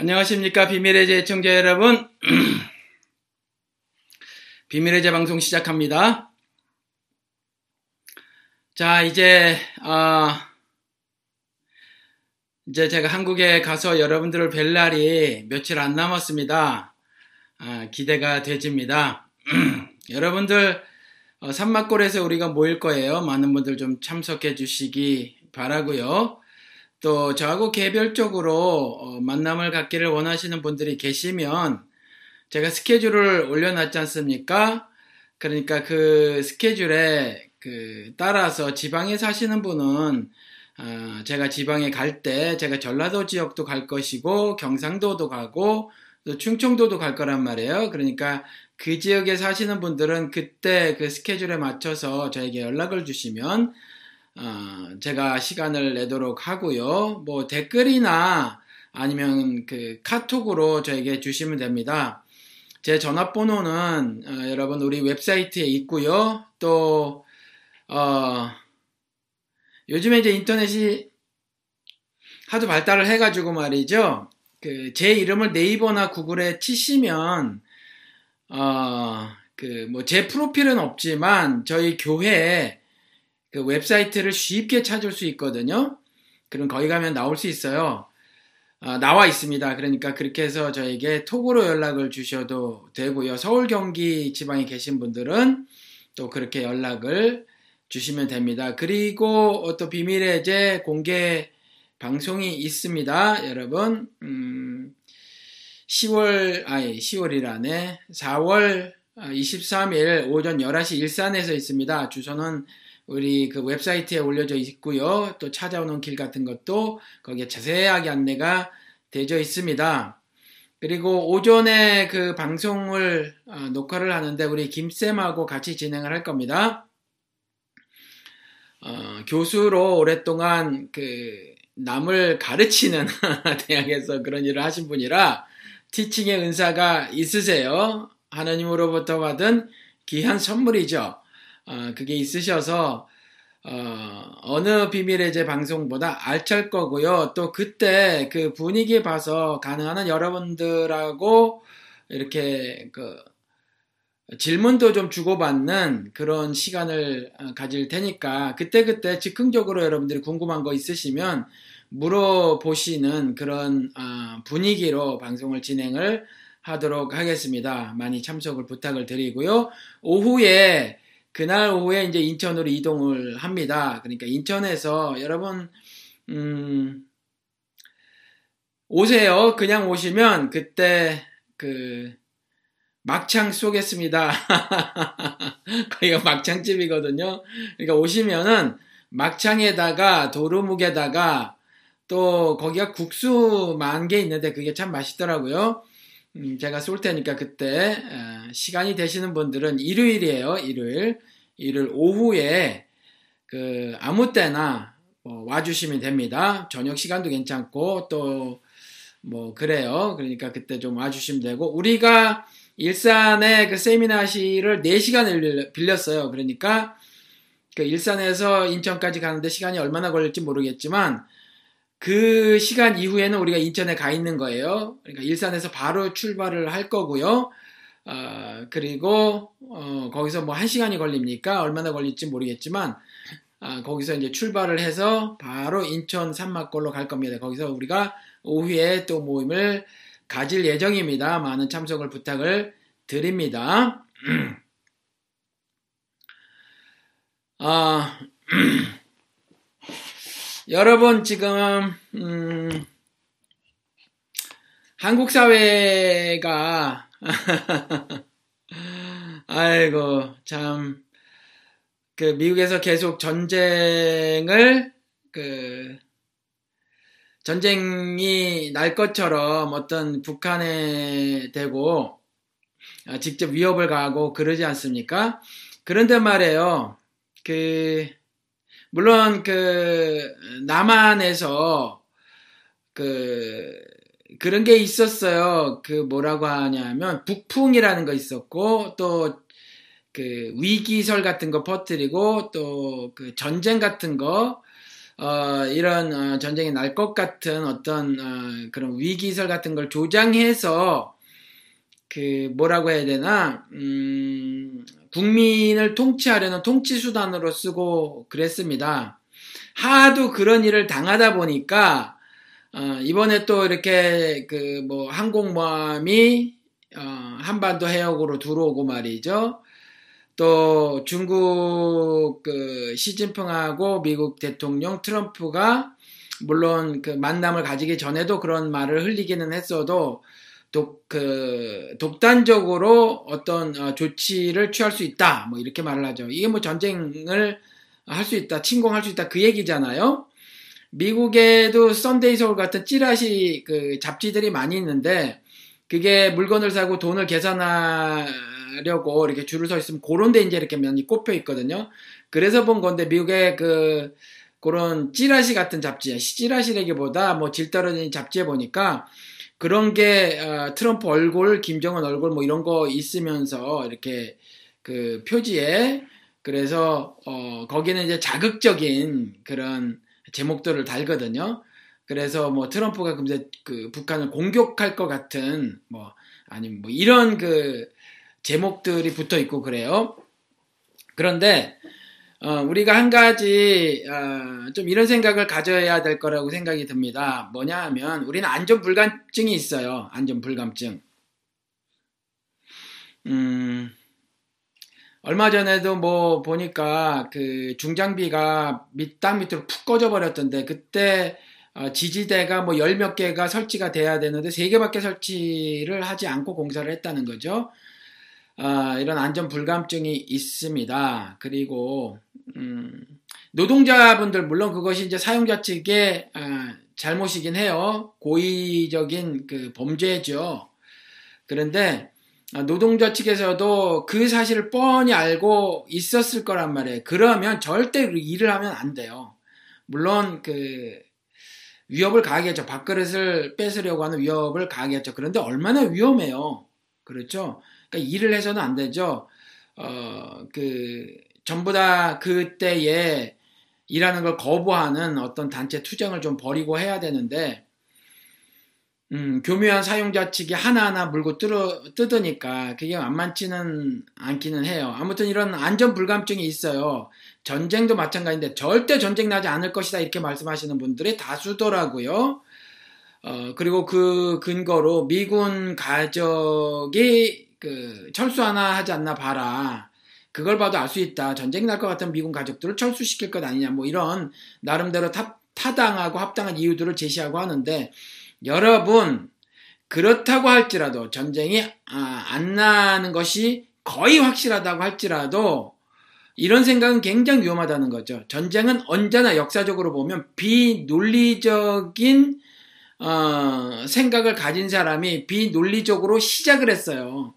안녕하십니까. 비밀의 제 애청자 여러분. 비밀의 제 방송 시작합니다. 자, 이제 제가 한국에 가서 여러분들을 뵐 날이 며칠 안 남았습니다. 기대가 되집니다. 여러분들 산막골에서 우리가 모일 거예요. 많은 분들 좀 참석해 주시기 바라고요. 또 저하고 개별적으로 만남을 갖기를 원하시는 분들이 계시면 제가 스케줄을 올려놨지 않습니까? 그러니까 그 스케줄에 따라서 지방에 사시는 분은 제가 지방에 갈 때 제가 전라도 지역도 갈 것이고 경상도도 가고 또 충청도도 갈 거란 말이에요. 그러니까 그 지역에 사시는 분들은 그때 그 스케줄에 맞춰서 저에게 연락을 주시면 제가 시간을 내도록 하고요. 뭐 댓글이나 아니면 그 카톡으로 저에게 주시면 됩니다. 제 전화번호는 여러분 우리 웹사이트에 있고요. 또 요즘에 이제 인터넷이 하도 발달을 해가지고 말이죠. 제 이름을 네이버나 구글에 치시면 제 프로필은 없지만 저희 교회 그 웹사이트를 쉽게 찾을 수 있거든요. 그럼 거기 가면 나올 수 있어요. 나와 있습니다. 그러니까 그렇게 해서 저에게 톡으로 연락을 주셔도 되고요. 서울, 경기 지방에 계신 분들은 또 그렇게 연락을 주시면 됩니다. 그리고 또 비밀의 제 공개 방송이 있습니다. 여러분 10월이라네. 4월 23일 오전 11시 일산에서 있습니다. 주소는 우리 그 웹사이트에 올려져 있고요. 또 찾아오는 길 같은 것도 거기에 자세하게 안내가 되어 있습니다. 그리고 오전에 그 방송을 녹화를 하는데 우리 김쌤하고 같이 진행을 할 겁니다. 교수로 오랫동안 남을 가르치는 대학에서 그런 일을 하신 분이라 티칭의 은사가 있으세요. 하나님으로부터 받은 귀한 선물이죠. 그게 있으셔서 어느 비밀의 제 방송보다 알찰 거고요. 또 그때 그 분위기 봐서 가능한 한 여러분들하고 이렇게 질문도 좀 주고받는 그런 시간을 가질 테니까 그때 즉흥적으로 여러분들이 궁금한 거 있으시면 물어보시는 그런 분위기로 방송을 진행을 하도록 하겠습니다. 많이 참석을 부탁을 드리고요. 그날 오후에 이제 인천으로 이동을 합니다. 그러니까 인천에서 여러분 오세요. 그냥 오시면 그때 막창 쏘겠습니다. 거기가 막창집이거든요. 그러니까 오시면은 막창에다가 도루묵에다가 또 거기가 국수 10,000개 있는데 그게 참 맛있더라고요. 제가 쏠 테니까 그때 시간이 되시는 분들은 일요일이에요. 일요일 오후에 아무 때나 와주시면 됩니다. 저녁 시간도 괜찮고 또 그래요. 그러니까 그때 좀 와주시면 되고 우리가 일산에 그 세미나실을 4시간 빌렸어요. 그러니까 일산에서 인천까지 가는데 시간이 얼마나 걸릴지 모르겠지만 그 시간 이후에는 우리가 인천에 가 있는 거예요. 그러니까 일산에서 바로 출발을 할 거고요. 그리고 거기서 1시간이 걸립니까? 얼마나 걸릴지 모르겠지만 거기서 이제 출발을 해서 바로 인천 산막골로 갈 겁니다. 거기서 우리가 오후에 또 모임을 가질 예정입니다. 많은 참석을 부탁을 드립니다. 여러분 지금 한국 사회가 아이고 참 미국에서 계속 전쟁이 날 것처럼 어떤 북한에 대고 직접 위협을 가하고 그러지 않습니까? 그런데 말이에요. 물론 남한에서 그런 게 있었어요. 뭐라고 하냐면 북풍이라는 거 있었고 또 위기설 같은 거 퍼뜨리고 또 전쟁 같은 거 이런 전쟁이 날 것 같은 어떤 그런 위기설 같은 걸 조장해서 그 뭐라고 해야 되나 국민을 통치하려는 통치 수단으로 쓰고 그랬습니다. 하도 그런 일을 당하다 보니까 이번에 또 이렇게 그 뭐 항공모함이 한반도 해역으로 들어오고 말이죠. 또 중국 그 시진핑하고 미국 대통령 트럼프가 물론 그 만남을 가지기 전에도 그런 말을 흘리기는 했어도 독단적으로 어떤 조치를 취할 수 있다 뭐 이렇게 말을 하죠. 이게 뭐 전쟁을 할 수 있다, 침공할 수 있다 그 얘기잖아요. 미국에도 썬데이 서울 같은 찌라시 그 잡지들이 많이 있는데 그게 물건을 사고 돈을 계산하려고 이렇게 줄을 서 있으면 그런 데 이제 이렇게 면이 꼽혀 있거든요. 그래서 본 건데 미국의 그런 찌라시 같은 잡지, 찌라시라기보다 뭐 질 떨어진 잡지에 보니까 그런 게 트럼프 얼굴, 김정은 얼굴 뭐 이런 거 있으면서 이렇게 그 표지에 그래서 거기는 이제 자극적인 그런 제목들을 달거든요. 그래서 뭐 트럼프가 금세 그 북한을 공격할 것 같은 뭐 아니면 뭐 이런 그 제목들이 붙어 있고 그래요. 그런데 우리가 한 가지 좀 이런 생각을 가져야 될 거라고 생각이 듭니다. 뭐냐 하면 우리는 안전불감증이 있어요. 안전불감증. 얼마 전에도 뭐 보니까 그 중장비가 땅 밑으로 푹 꺼져 버렸던데 그때 지지대가 뭐 열 몇 개가 설치가 돼야 되는데 3개밖에 설치를 하지 않고 공사를 했다는 거죠. 이런 안전 불감증이 있습니다. 그리고 노동자분들 물론 그것이 이제 사용자 측의 잘못이긴 해요. 고의적인 그 범죄죠. 그런데 노동자 측에서도 그 사실을 뻔히 알고 있었을 거란 말이에요. 그러면 절대 일을 하면 안 돼요. 물론 그 위협을 가하겠죠. 밥그릇을 뺏으려고 하는 위협을 가하겠죠. 그런데 얼마나 위험해요. 그렇죠? 그러니까 일을 해서는 안 되죠. 전부 다 그때에 일하는 걸 거부하는 어떤 단체 투쟁을 좀 벌이고 해야 되는데, 교묘한 사용자 측이 하나하나 물고 뜯으니까 그게 만만치는 않기는 해요. 아무튼 이런 안전 불감증이 있어요. 전쟁도 마찬가지인데 절대 전쟁 나지 않을 것이다 이렇게 말씀하시는 분들이 다수더라고요. 그리고 그 근거로 미군 가족이 그 철수 하나 하지 않나 봐라. 그걸 봐도 알 수 있다. 전쟁 날 것 같은 미군 가족들을 철수시킬 것 아니냐. 뭐 이런 나름대로 타당하고 합당한 이유들을 제시하고 하는데 여러분 그렇다고 할지라도 전쟁이 안 나는 것이 거의 확실하다고 할지라도 이런 생각은 굉장히 위험하다는 거죠. 전쟁은 언제나 역사적으로 보면 비논리적인 생각을 가진 사람이 비논리적으로 시작을 했어요.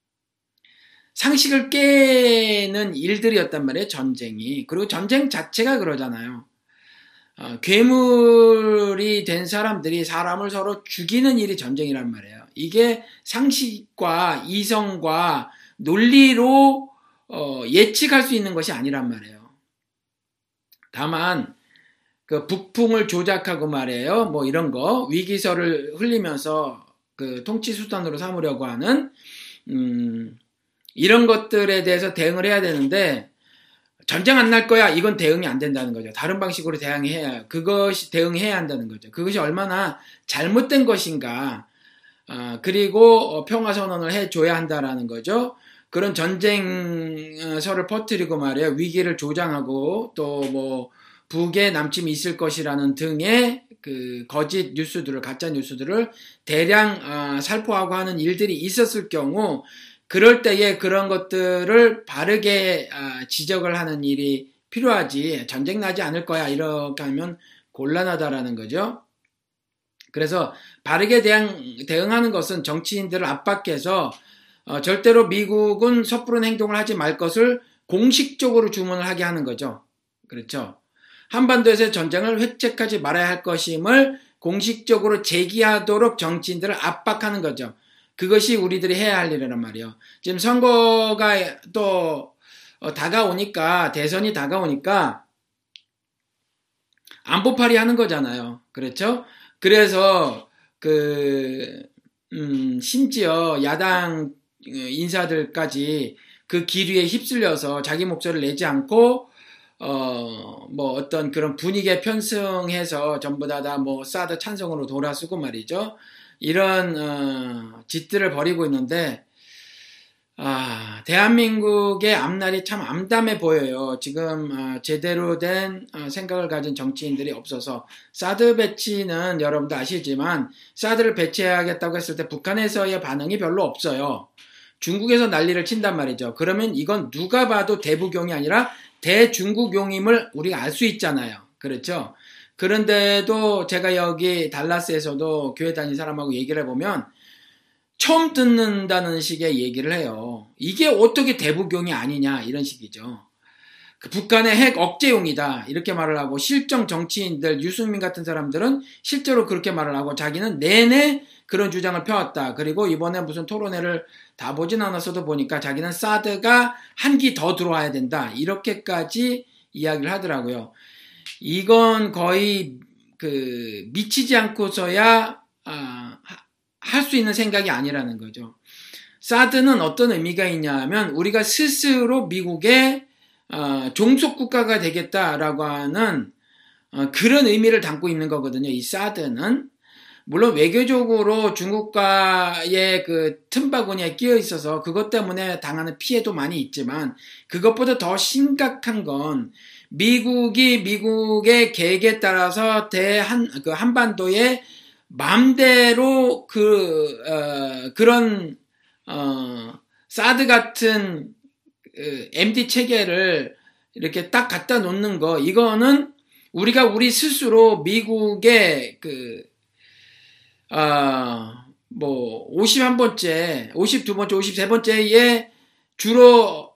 상식을 깨는 일들이었단 말이에요. 전쟁이. 그리고 전쟁 자체가 그러잖아요. 괴물이 된 사람들이 사람을 서로 죽이는 일이 전쟁이란 말이에요. 이게 상식과 이성과 논리로 예측할 수 있는 것이 아니란 말이에요. 다만 그 북풍을 조작하고 말이에요. 뭐 이런 거 위기설을 흘리면서 그 통치 수단으로 삼으려고 하는 이런 것들에 대해서 대응을 해야 되는데 전쟁 안 날 거야. 이건 대응이 안 된다는 거죠. 다른 방식으로 대응해야 한다는 거죠. 그것이 얼마나 잘못된 것인가. 그리고 평화선언을 해줘야 한다라는 거죠. 그런 전쟁설을 퍼뜨리고 말이에요. 위기를 조장하고 또 뭐 북에 남침이 있을 것이라는 등의 그 거짓 뉴스들을 가짜 뉴스들을 대량 살포하고 하는 일들이 있었을 경우 그럴 때에 그런 것들을 바르게 지적을 하는 일이 필요하지 전쟁 나지 않을 거야 이렇게 하면 곤란하다라는 거죠. 그래서 바르게 대응하는 것은 정치인들을 압박해서 절대로 미국은 섣부른 행동을 하지 말 것을 공식적으로 주문을 하게 하는 거죠. 그렇죠. 한반도에서의 전쟁을 회책하지 말아야 할 것임을 공식적으로 제기하도록 정치인들을 압박하는 거죠. 그것이 우리들이 해야 할 일이란 말이에요. 지금 선거가 또 다가오니까 대선이 다가오니까 안보파리 하는 거잖아요. 그렇죠? 그래서 심지어 야당 인사들까지 그 기류에 휩쓸려서 자기 목소리를 내지 않고 뭐 어떤 그런 분위기에 편승해서 전부 다 뭐 사드 찬성으로 돌아서고 말이죠. 이런 짓들을 벌이고 있는데 대한민국의 앞날이 참 암담해 보여요. 지금 제대로 된 생각을 가진 정치인들이 없어서 사드 배치는 여러분도 아시지만 사드를 배치해야겠다고 했을 때 북한에서의 반응이 별로 없어요. 중국에서 난리를 친단 말이죠. 그러면 이건 누가 봐도 대북용이 아니라 대중국용임을 우리가 알 수 있잖아요. 그렇죠? 그런데도 제가 여기 달라스에서도 교회 다니는 사람하고 얘기를 해보면 처음 듣는다는 식의 얘기를 해요. 이게 어떻게 대북용이 아니냐 이런 식이죠. 북한의 핵 억제용이다 이렇게 말을 하고 실정 정치인들 유승민 같은 사람들은 실제로 그렇게 말을 하고 자기는 내내 그런 주장을 펴왔다. 그리고 이번에 무슨 토론회를 다 보진 않았어도 보니까 자기는 사드가 한 기 더 들어와야 된다 이렇게까지 이야기를 하더라고요. 이건 거의 미치지 않고서야 할 수 있는 생각이 아니라는 거죠. 사드는 어떤 의미가 있냐면 우리가 스스로 미국의 종속국가가 되겠다라고 하는 그런 의미를 담고 있는 거거든요. 이 사드는 물론 외교적으로 중국과의 그 틈바구니에 끼어 있어서 그것 때문에 당하는 피해도 많이 있지만 그것보다 더 심각한 건 미국의 계획에 따라서 한반도에 마음대로 그런 사드 같은 MD 체계를 이렇게 딱 갖다 놓는 거 이거는 우리가 우리 스스로 미국의 51번째, 52번째, 53번째에 주로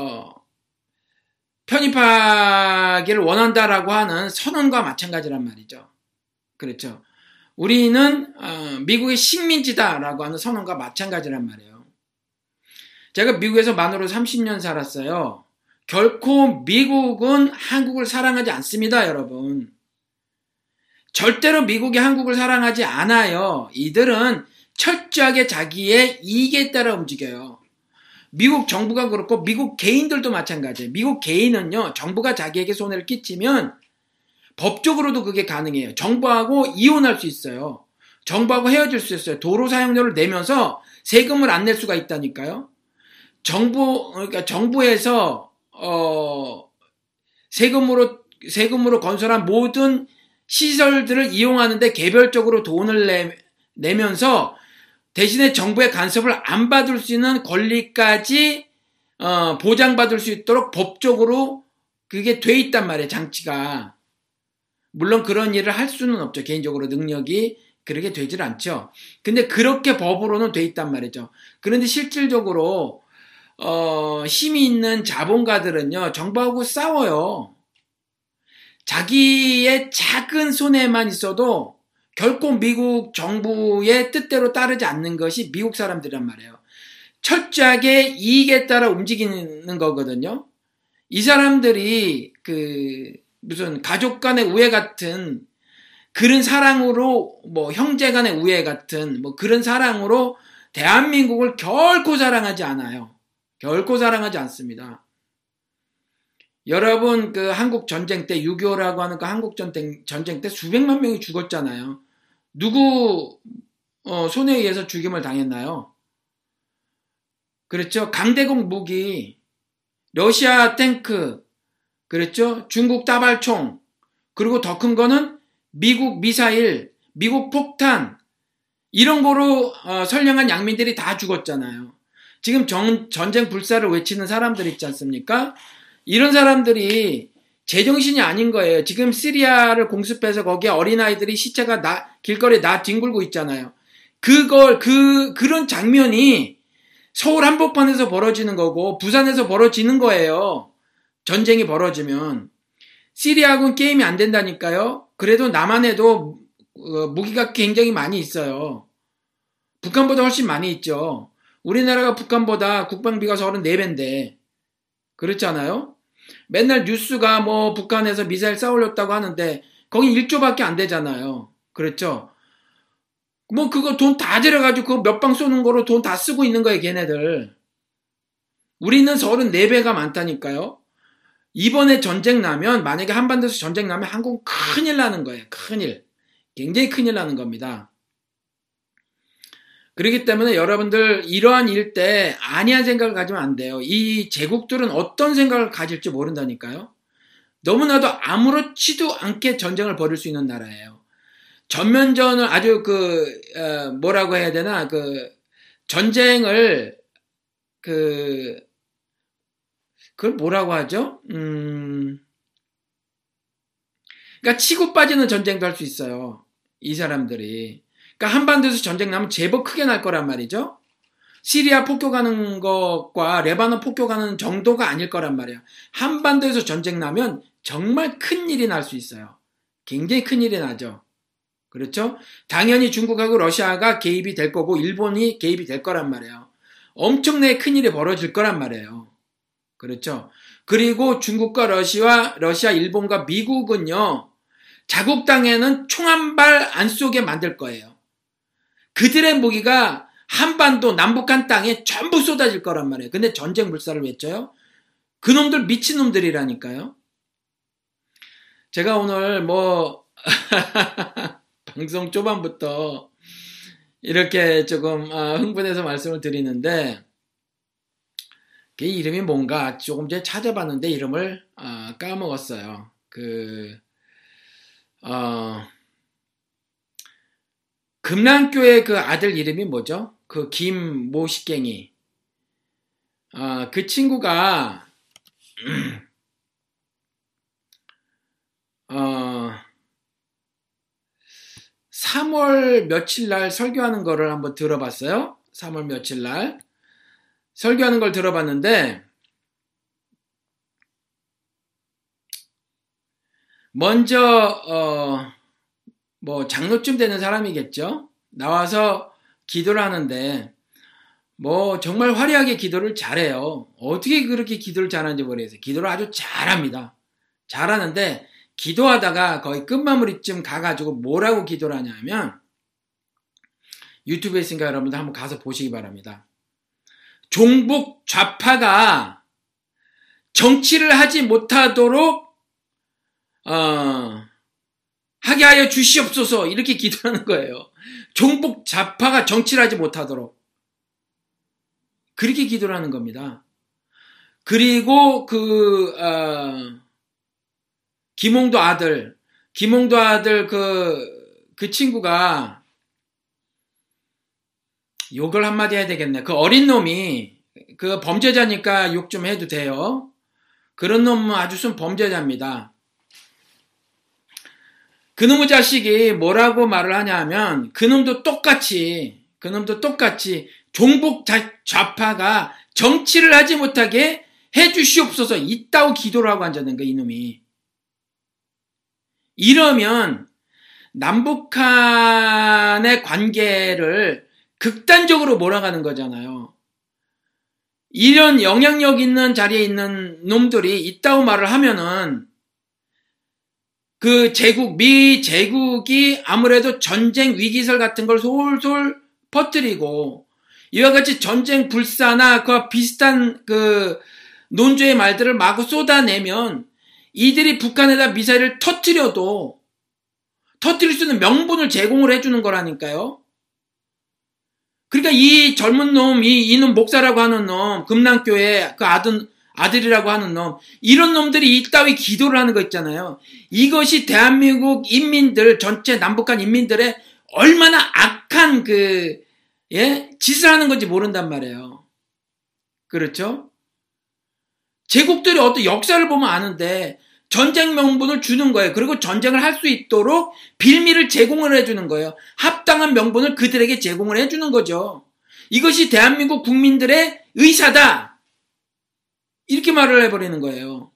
편입하기를 원한다라고 하는 선언과 마찬가지란 말이죠. 그렇죠. 우리는 미국의 식민지다라고 하는 선언과 마찬가지란 말이에요. 제가 미국에서 만으로 30년 살았어요. 결코 미국은 한국을 사랑하지 않습니다, 여러분. 절대로 미국이 한국을 사랑하지 않아요. 이들은 철저하게 자기의 이익에 따라 움직여요. 미국 정부가 그렇고 미국 개인들도 마찬가지예요. 미국 개인은요, 정부가 자기에게 손해를 끼치면 법적으로도 그게 가능해요. 정부하고 이혼할 수 있어요. 정부하고 헤어질 수 있어요. 도로 사용료를 내면서 세금을 안 낼 수가 있다니까요. 그러니까 정부에서 세금으로 건설한 모든 시설들을 이용하는데 개별적으로 돈을 내면서 대신에 정부의 간섭을 안 받을 수 있는 권리까지 보장받을 수 있도록 법적으로 그게 돼 있단 말이에요. 장치가. 물론 그런 일을 할 수는 없죠. 개인적으로 능력이 그렇게 되질 않죠. 근데 그렇게 법으로는 돼 있단 말이죠. 그런데 실질적으로 힘이 있는 자본가들은요, 정부하고 싸워요. 자기의 작은 손해만 있어도 결코 미국 정부의 뜻대로 따르지 않는 것이 미국 사람들이란 말이에요. 철저하게 이익에 따라 움직이는 거거든요. 이 사람들이 무슨 가족 간의 우애 같은 그런 사랑으로 형제 간의 우애 같은 그런 사랑으로 대한민국을 결코 사랑하지 않아요. 결코 사랑하지 않습니다. 여러분 한국 전쟁 때 6.25라고 하는 한국 전쟁 때 수백만 명이 죽었잖아요. 누구 손에 의해서 죽임을 당했나요? 그렇죠. 강대국 무기, 러시아 탱크, 그렇죠. 중국 따발총, 그리고 더 큰 거는 미국 미사일, 미국 폭탄 이런 거로 선량한 양민들이 다 죽었잖아요. 지금 전쟁 불사를 외치는 사람들 있지 않습니까? 이런 사람들이 제정신이 아닌 거예요. 지금 시리아를 공습해서 거기에 어린아이들이 시체가 길거리에 뒹굴고 있잖아요. 그런 장면이 서울 한복판에서 벌어지는 거고 부산에서 벌어지는 거예요. 전쟁이 벌어지면. 시리아군 게임이 안 된다니까요. 그래도 남한에도 무기가 굉장히 많이 있어요. 북한보다 훨씬 많이 있죠. 우리나라가 북한보다 국방비가 34배인데 그렇잖아요. 맨날 뉴스가 북한에서 미사일 쏴올렸다고 하는데 거기 1조밖에 안 되잖아요. 그렇죠? 뭐 그거 돈 다 들여가지고 그거 몇 방 쏘는 거로 돈 다 쓰고 있는 거예요, 걔네들. 우리는 34배가 많다니까요. 이번에 전쟁 나면, 만약에 한반도에서 전쟁 나면 한국은 큰일 나는 거예요. 큰일. 굉장히 큰일 나는 겁니다. 그렇기 때문에 여러분들 이러한 일 때 안이한 생각을 가지면 안 돼요. 이 제국들은 어떤 생각을 가질지 모른다니까요. 너무나도 아무렇지도 않게 전쟁을 벌일 수 있는 나라예요. 전면전을 아주 뭐라고 해야 되나, 전쟁을, 그걸 뭐라고 하죠? 그러니까 치고 빠지는 전쟁도 할 수 있어요. 이 사람들이. 그러니까 한반도에서 전쟁 나면 제법 크게 날 거란 말이죠. 시리아 폭격하는 것과 레바논 폭격하는 정도가 아닐 거란 말이에요. 한반도에서 전쟁 나면 정말 큰 일이 날 수 있어요. 굉장히 큰 일이 나죠. 그렇죠? 당연히 중국하고 러시아가 개입이 될 거고 일본이 개입이 될 거란 말이에요. 엄청나게 큰 일이 벌어질 거란 말이에요. 그렇죠? 그리고 중국과 러시아, 일본과 미국은요, 자국 땅에는 총 한 발 안 쏘게 만들 거예요. 그들의 무기가 한반도, 남북한 땅에 전부 쏟아질 거란 말이에요. 근데 전쟁 불사를 외쳐요? 그놈들 미친놈들이라니까요. 제가 오늘 방송 초반부터 이렇게 조금 흥분해서 말씀을 드리는데, 그 이름이 뭔가 조금 전에 찾아봤는데 이름을 까먹었어요. 금랑교의 그 아들 이름이 뭐죠? 그 김모식갱이. 그 친구가 3월 며칠 날 설교하는 거를 한번 들어봤어요. 3월 며칠 날 설교하는 걸 들어봤는데, 먼저 장로쯤 되는 사람이겠죠. 나와서 기도를 하는데 정말 화려하게 기도를 잘해요. 어떻게 그렇게 기도를 잘하는지 모르겠어요. 기도를 아주 잘합니다. 잘하는데 기도하다가 거의 끝마무리쯤 가가지고 뭐라고 기도를 하냐면, 유튜브에 있으니까 여러분들 한번 가서 보시기 바랍니다. 종북 좌파가 정치를 하지 못하도록 하게 하여 주시옵소서, 이렇게 기도하는 거예요. 종북 좌파가 정치를 하지 못하도록 그렇게 기도를 하는 겁니다. 그리고 김홍도 아들 그 친구가, 욕을 한마디 해야 되겠네. 그 어린 놈이, 그 범죄자니까 욕 좀 해도 돼요. 그런 놈은 아주 순 범죄자입니다. 그놈의 자식이 뭐라고 말을 하냐면, 그놈도 똑같이 종북 좌파가 정치를 하지 못하게 해주시옵소서, 이따오 기도를 하고 앉았는 거야, 이놈이. 이러면 남북한의 관계를 극단적으로 몰아가는 거잖아요. 이런 영향력 있는 자리에 있는 놈들이 이따오 말을 하면은 그 미 제국이 아무래도 전쟁 위기설 같은 걸 솔솔 퍼뜨리고, 이와 같이 전쟁 불사나 그와 비슷한 그 논조의 말들을 마구 쏟아내면 이들이 북한에다 미사일을 터뜨려도 터뜨릴 수 있는 명분을 제공을 해주는 거라니까요. 그러니까 이 젊은 놈, 이놈 목사라고 하는 놈, 금랑교회 그 아들이라고 하는 놈, 이런 놈들이 이따위 기도를 하는 거 있잖아요. 이것이 대한민국 인민들, 전체 남북한 인민들의 얼마나 악한 짓을 하는 건지 모른단 말이에요. 그렇죠? 제국들이 어떤 역사를 보면 아는데 전쟁 명분을 주는 거예요. 그리고 전쟁을 할 수 있도록 빌미를 제공을 해주는 거예요. 합당한 명분을 그들에게 제공을 해주는 거죠. 이것이 대한민국 국민들의 의사다, 이렇게 말을 해버리는 거예요.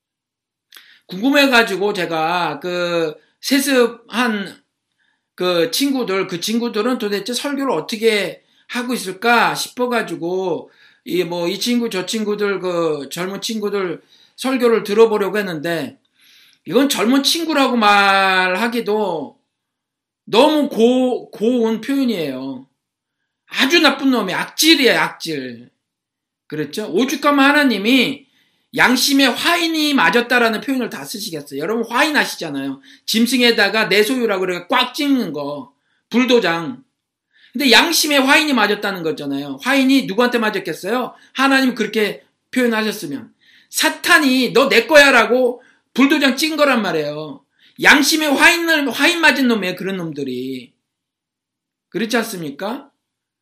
궁금해가지고 제가 세습한 그 친구들은 도대체 설교를 어떻게 하고 있을까 싶어가지고, 이 친구 저 친구들, 그 젊은 친구들 설교를 들어보려고 했는데, 이건 젊은 친구라고 말하기도 너무 고운 표현이에요. 아주 나쁜 놈이 악질이에요, 악질. 그렇죠? 오죽하면 하나님이 양심의 화인이 맞았다라는 표현을 다 쓰시겠어요. 여러분 화인 아시잖아요. 짐승에다가 내 소유라고 그래 꽉 찍는 거. 불도장. 근데 양심의 화인이 맞았다는 거잖아요. 화인이 누구한테 맞았겠어요? 하나님 그렇게 표현하셨으면. 사탄이 너 내 거야 라고 불도장 찍은 거란 말이에요. 양심의 화인 맞은 놈이에요. 그런 놈들이. 그렇지 않습니까?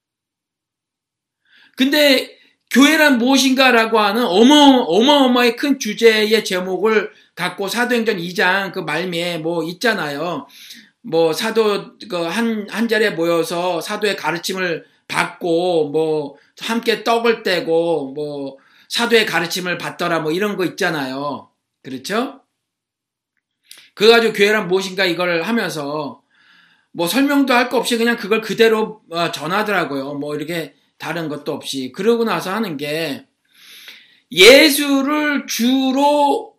근데 교회란 무엇인가라고 하는 어마어마하게 큰 주제의 제목을 갖고 사도행전 2장 그 말미에 뭐 있잖아요. 뭐 사도 한 자리에 모여서 사도의 가르침을 받고 뭐 함께 떡을 떼고 뭐 사도의 가르침을 받더라 뭐 이런 거 있잖아요. 그렇죠? 그거 가지고 교회란 무엇인가 이걸 하면서 뭐 설명도 할 거 없이 그냥 그걸 그대로 전하더라고요. 뭐 이렇게 다른 것도 없이. 그러고 나서 하는 게 예수를 주로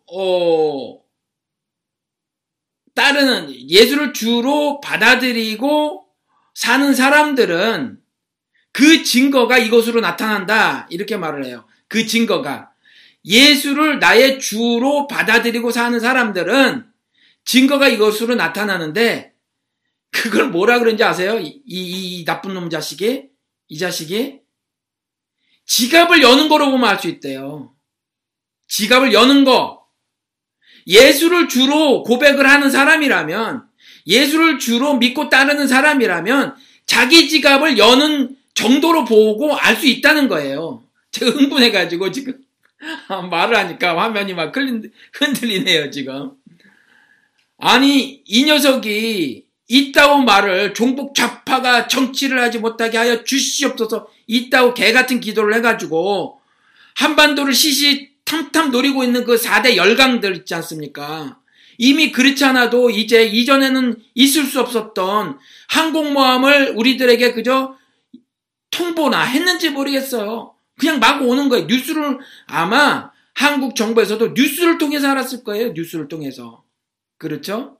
따르는, 예수를 주로 받아들이고 사는 사람들은 그 증거가 이것으로 나타난다. 이렇게 말을 해요. 그 증거가. 예수를 나의 주로 받아들이고 사는 사람들은 증거가 이것으로 나타나는데 그걸 뭐라 그런지 아세요? 이 나쁜 놈 자식이? 이 자식이 지갑을 여는 거로 보면 알 수 있대요. 지갑을 여는 거. 예수를 주로 고백을 하는 사람이라면, 예수를 주로 믿고 따르는 사람이라면 자기 지갑을 여는 정도로 보고 알 수 있다는 거예요. 제가 흥분해가지고 지금 말을 하니까 화면이 막 흔들리네요 지금. 아니 이 녀석이 이따오 말을 종북 좌파가 정치를 하지 못하게 하여 주시옵소서 이따오 개같은 기도를 해가지고 한반도를 시시탐탐 노리고 있는 그 4대 열강들 있지 않습니까? 이미 그렇지 않아도 이제 이전에는 있을 수 없었던 항공모함을 우리들에게 그저 통보나 했는지 모르겠어요. 그냥 막 오는 거예요. 뉴스를 아마 한국 정부에서도 뉴스를 통해서 알았을 거예요. 뉴스를 통해서. 그렇죠?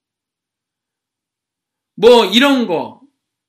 뭐 이런 거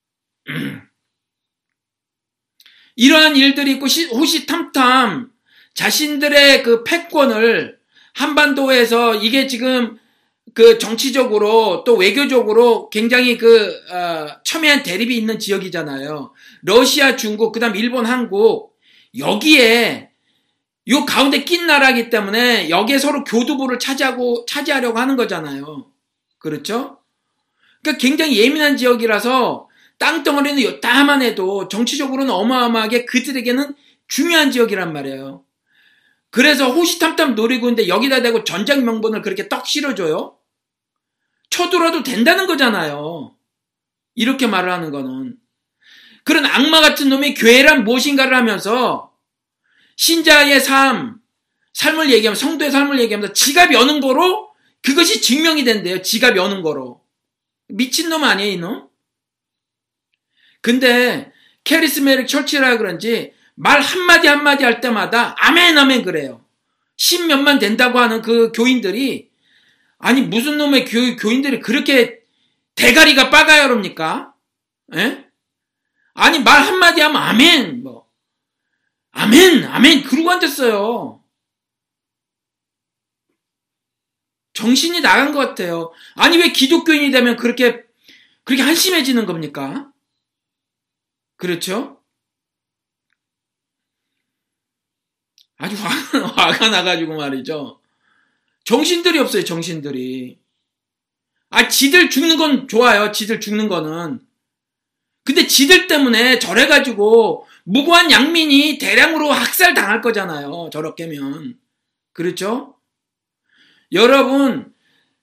이러한 일들이 있고 호시탐탐 자신들의 그 패권을 한반도에서 이게 지금 그 정치적으로 또 외교적으로 굉장히 첨예한 대립이 있는 지역이잖아요. 러시아, 중국, 그다음 일본, 한국 여기에 요 가운데 낀 나라이기 때문에 여기에 서로 교두보를 차지하려고 하는 거잖아요. 그렇죠? 그러니까 굉장히 예민한 지역이라서 땅덩어리는 요따만 해도 정치적으로는 어마어마하게 그들에게는 중요한 지역이란 말이에요. 그래서 호시탐탐 노리고 있는데 여기다 대고 전쟁 명분을 그렇게 떡 실어줘요? 쳐들어도 된다는 거잖아요. 이렇게 말을 하는 거는. 그런 악마 같은 놈이 교회란 무엇인가를 하면서 신자의 삶을 얘기하면 성도의 삶을 얘기하면서 지갑 여는 거로 그것이 증명이 된대요. 지갑 여는 거로. 미친놈 아니에요, 이놈? 근데 캐리스메릭 철치라 그런지 말 한마디 한마디 할 때마다 아멘 아멘 그래요. 10몇만 된다고 하는 그 교인들이 아니 무슨 놈의 교인들이 그렇게 대가리가 빠가요 그럽니까? 예? 아니 말 한마디 하면 아멘 뭐 아멘 아멘 그러고 앉았어요. 정신이 나간 것 같아요. 아니 왜 기독교인이 되면 그렇게 한심해지는 겁니까? 그렇죠? 아주 화가 나가지고 말이죠. 정신들이 없어요, 정신들이. 지들 죽는 건 좋아요, 지들 죽는 거는. 근데 지들 때문에 저래가지고 무고한 양민이 대량으로 학살 당할 거잖아요, 저렇게면. 그렇죠? 여러분,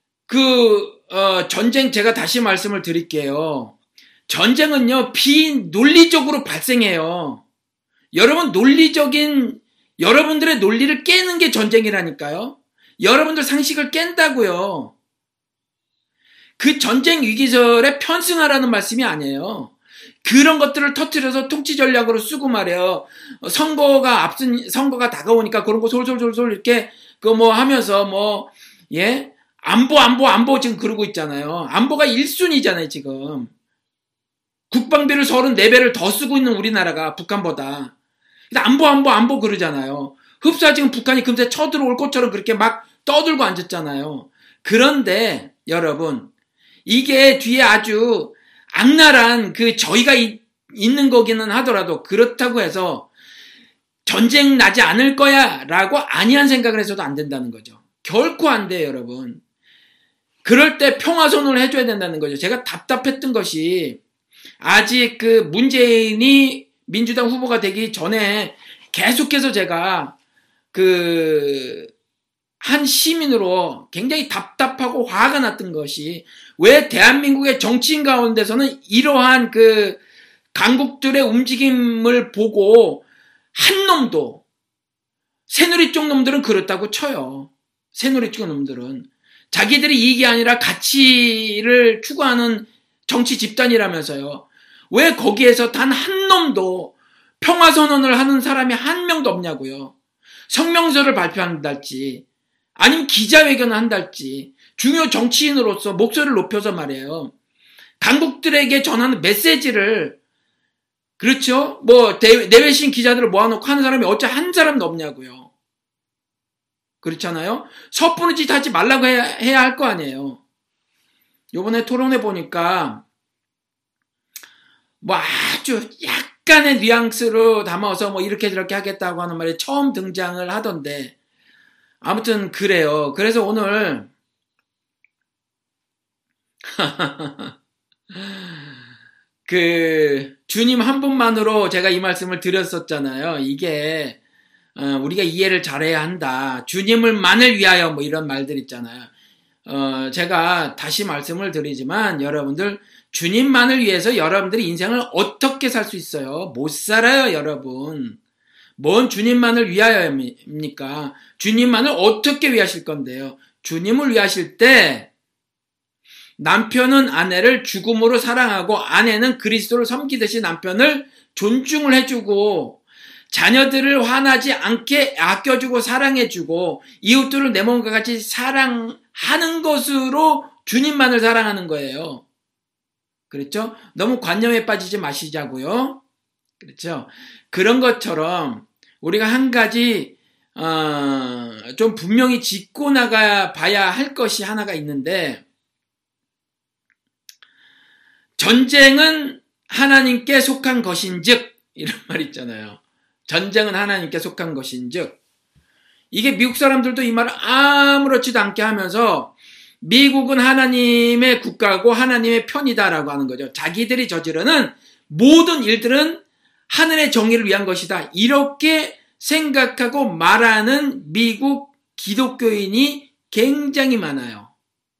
전쟁 제가 다시 말씀을 드릴게요. 전쟁은요, 비논리적으로 발생해요. 여러분들의 논리를 깨는 게 전쟁이라니까요. 여러분들 상식을 깬다고요. 그 전쟁 위기설에 편승하라는 말씀이 아니에요. 그런 것들을 터뜨려서 통치 전략으로 쓰고 말이에요. 선거가 다가오니까 그런 거 솔솔솔솔 이렇게 하면서 안보 지금 그러고 있잖아요. 안보가 1순위잖아요, 지금. 국방비를 34배를 더 쓰고 있는 우리나라가 북한보다. 안보 그러잖아요. 흡사 지금 북한이 금세 쳐들어올 것처럼 그렇게 막 떠들고 앉았잖아요. 그런데 여러분, 이게 뒤에 아주 악랄한 저희가 있는 거기는 하더라도 그렇다고 해서 전쟁 나지 않을 거야 라고 안이한 생각을 해서도 안 된다는 거죠. 결코 안 돼요, 여러분. 그럴 때 평화선언을 해줘야 된다는 거죠. 제가 답답했던 것이 아직 문재인이 민주당 후보가 되기 전에 계속해서 제가 한 시민으로 굉장히 답답하고 화가 났던 것이 왜 대한민국의 정치인 가운데서는 이러한 강국들의 움직임을 보고 한 놈도 새누리 쪽 놈들은 그렇다고 쳐요. 새누리 쪽 놈들은 자기들이 이익이 아니라 가치를 추구하는 정치 집단이라면서요. 왜 거기에서 단 한 놈도 평화선언을 하는 사람이 한 명도 없냐고요. 성명서를 발표한달지 아니면 기자회견을 한달지 중요 정치인으로서 목소리를 높여서 말이에요. 강국들에게 전하는 메시지를 그렇죠? 내외신 기자들을 모아놓고 하는 사람이 어째 한 사람도 없냐고요. 그렇잖아요? 섣부른 짓 하지 말라고 해야 할 거 아니에요. 요번에 토론회 보니까 아주 약간의 뉘앙스로 담아서 이렇게 저렇게 하겠다고 하는 말이 처음 등장을 하던데 아무튼 그래요. 그래서 오늘 주님 한 분만으로 제가 이 말씀을 드렸었잖아요. 이게 우리가 이해를 잘해야 한다. 주님을만을 위하여 이런 말들 있잖아요. 제가 다시 말씀을 드리지만 여러분들 주님만을 위해서 여러분들이 인생을 어떻게 살 수 있어요? 못 살아요, 여러분. 뭔 주님만을 위하여입니까? 주님만을 어떻게 위하실 건데요? 주님을 위하실 때 남편은 아내를 죽음으로 사랑하고 아내는 그리스도를 섬기듯이 남편을 존중을 해주고 자녀들을 화나지 않게 아껴주고 사랑해주고 이웃들을 내 몸과 같이 사랑하는 것으로 주님만을 사랑하는 거예요. 그렇죠? 너무 관념에 빠지지 마시자고요. 그렇죠? 그런 것처럼 우리가 한 가지 좀 분명히 짚고 나가 봐야 할 것이 하나가 있는데 전쟁은 하나님께 속한 것인즉 이런 말 있잖아요. 전쟁은 하나님께 속한 것인즉 이게 미국 사람들도 이 말을 아무렇지도 않게 하면서 미국은 하나님의 국가고 하나님의 편이다라고 하는 거죠. 자기들이 저지르는 모든 일들은 하늘의 정의를 위한 것이다. 이렇게 생각하고 말하는 미국 기독교인이 굉장히 많아요.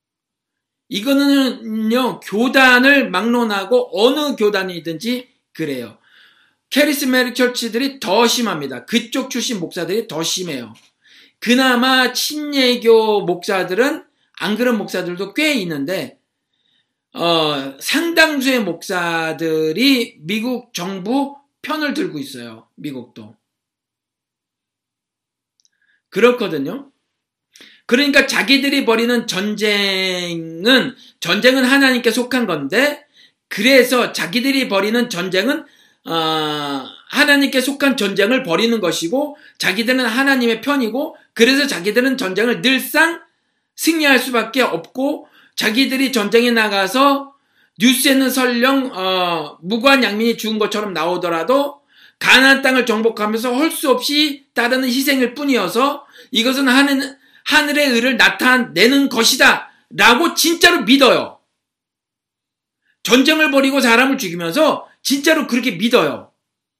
이거는요, 교단을 막론하고 어느 교단이든지 그래요. 캐리스메릭 처치들이 더 심합니다. 그쪽 출신 목사들이 더 심해요. 그나마 친예교 목사들은 안 그런 목사들도 꽤 있는데 상당수의 목사들이 미국 정부 편을 들고 있어요. 미국도. 그렇거든요. 그러니까 자기들이 벌이는 전쟁은 하나님께 속한 건데 그래서 자기들이 벌이는 전쟁은 하나님께 속한 전쟁을 벌이는 것이고 자기들은 하나님의 편이고 그래서 자기들은 전쟁을 늘상 승리할 수밖에 없고 자기들이 전쟁에 나가서 뉴스에는 설령 무고한 양민이 죽은 것처럼 나오더라도 가나안 땅을 정복하면서 할 수 없이 따르는 희생일 뿐이어서 이것은 하늘의 의를 나타내는 것이다 라고 진짜로 믿어요. 전쟁을 벌이고 사람을 죽이면서 진짜로 그렇게 믿어요.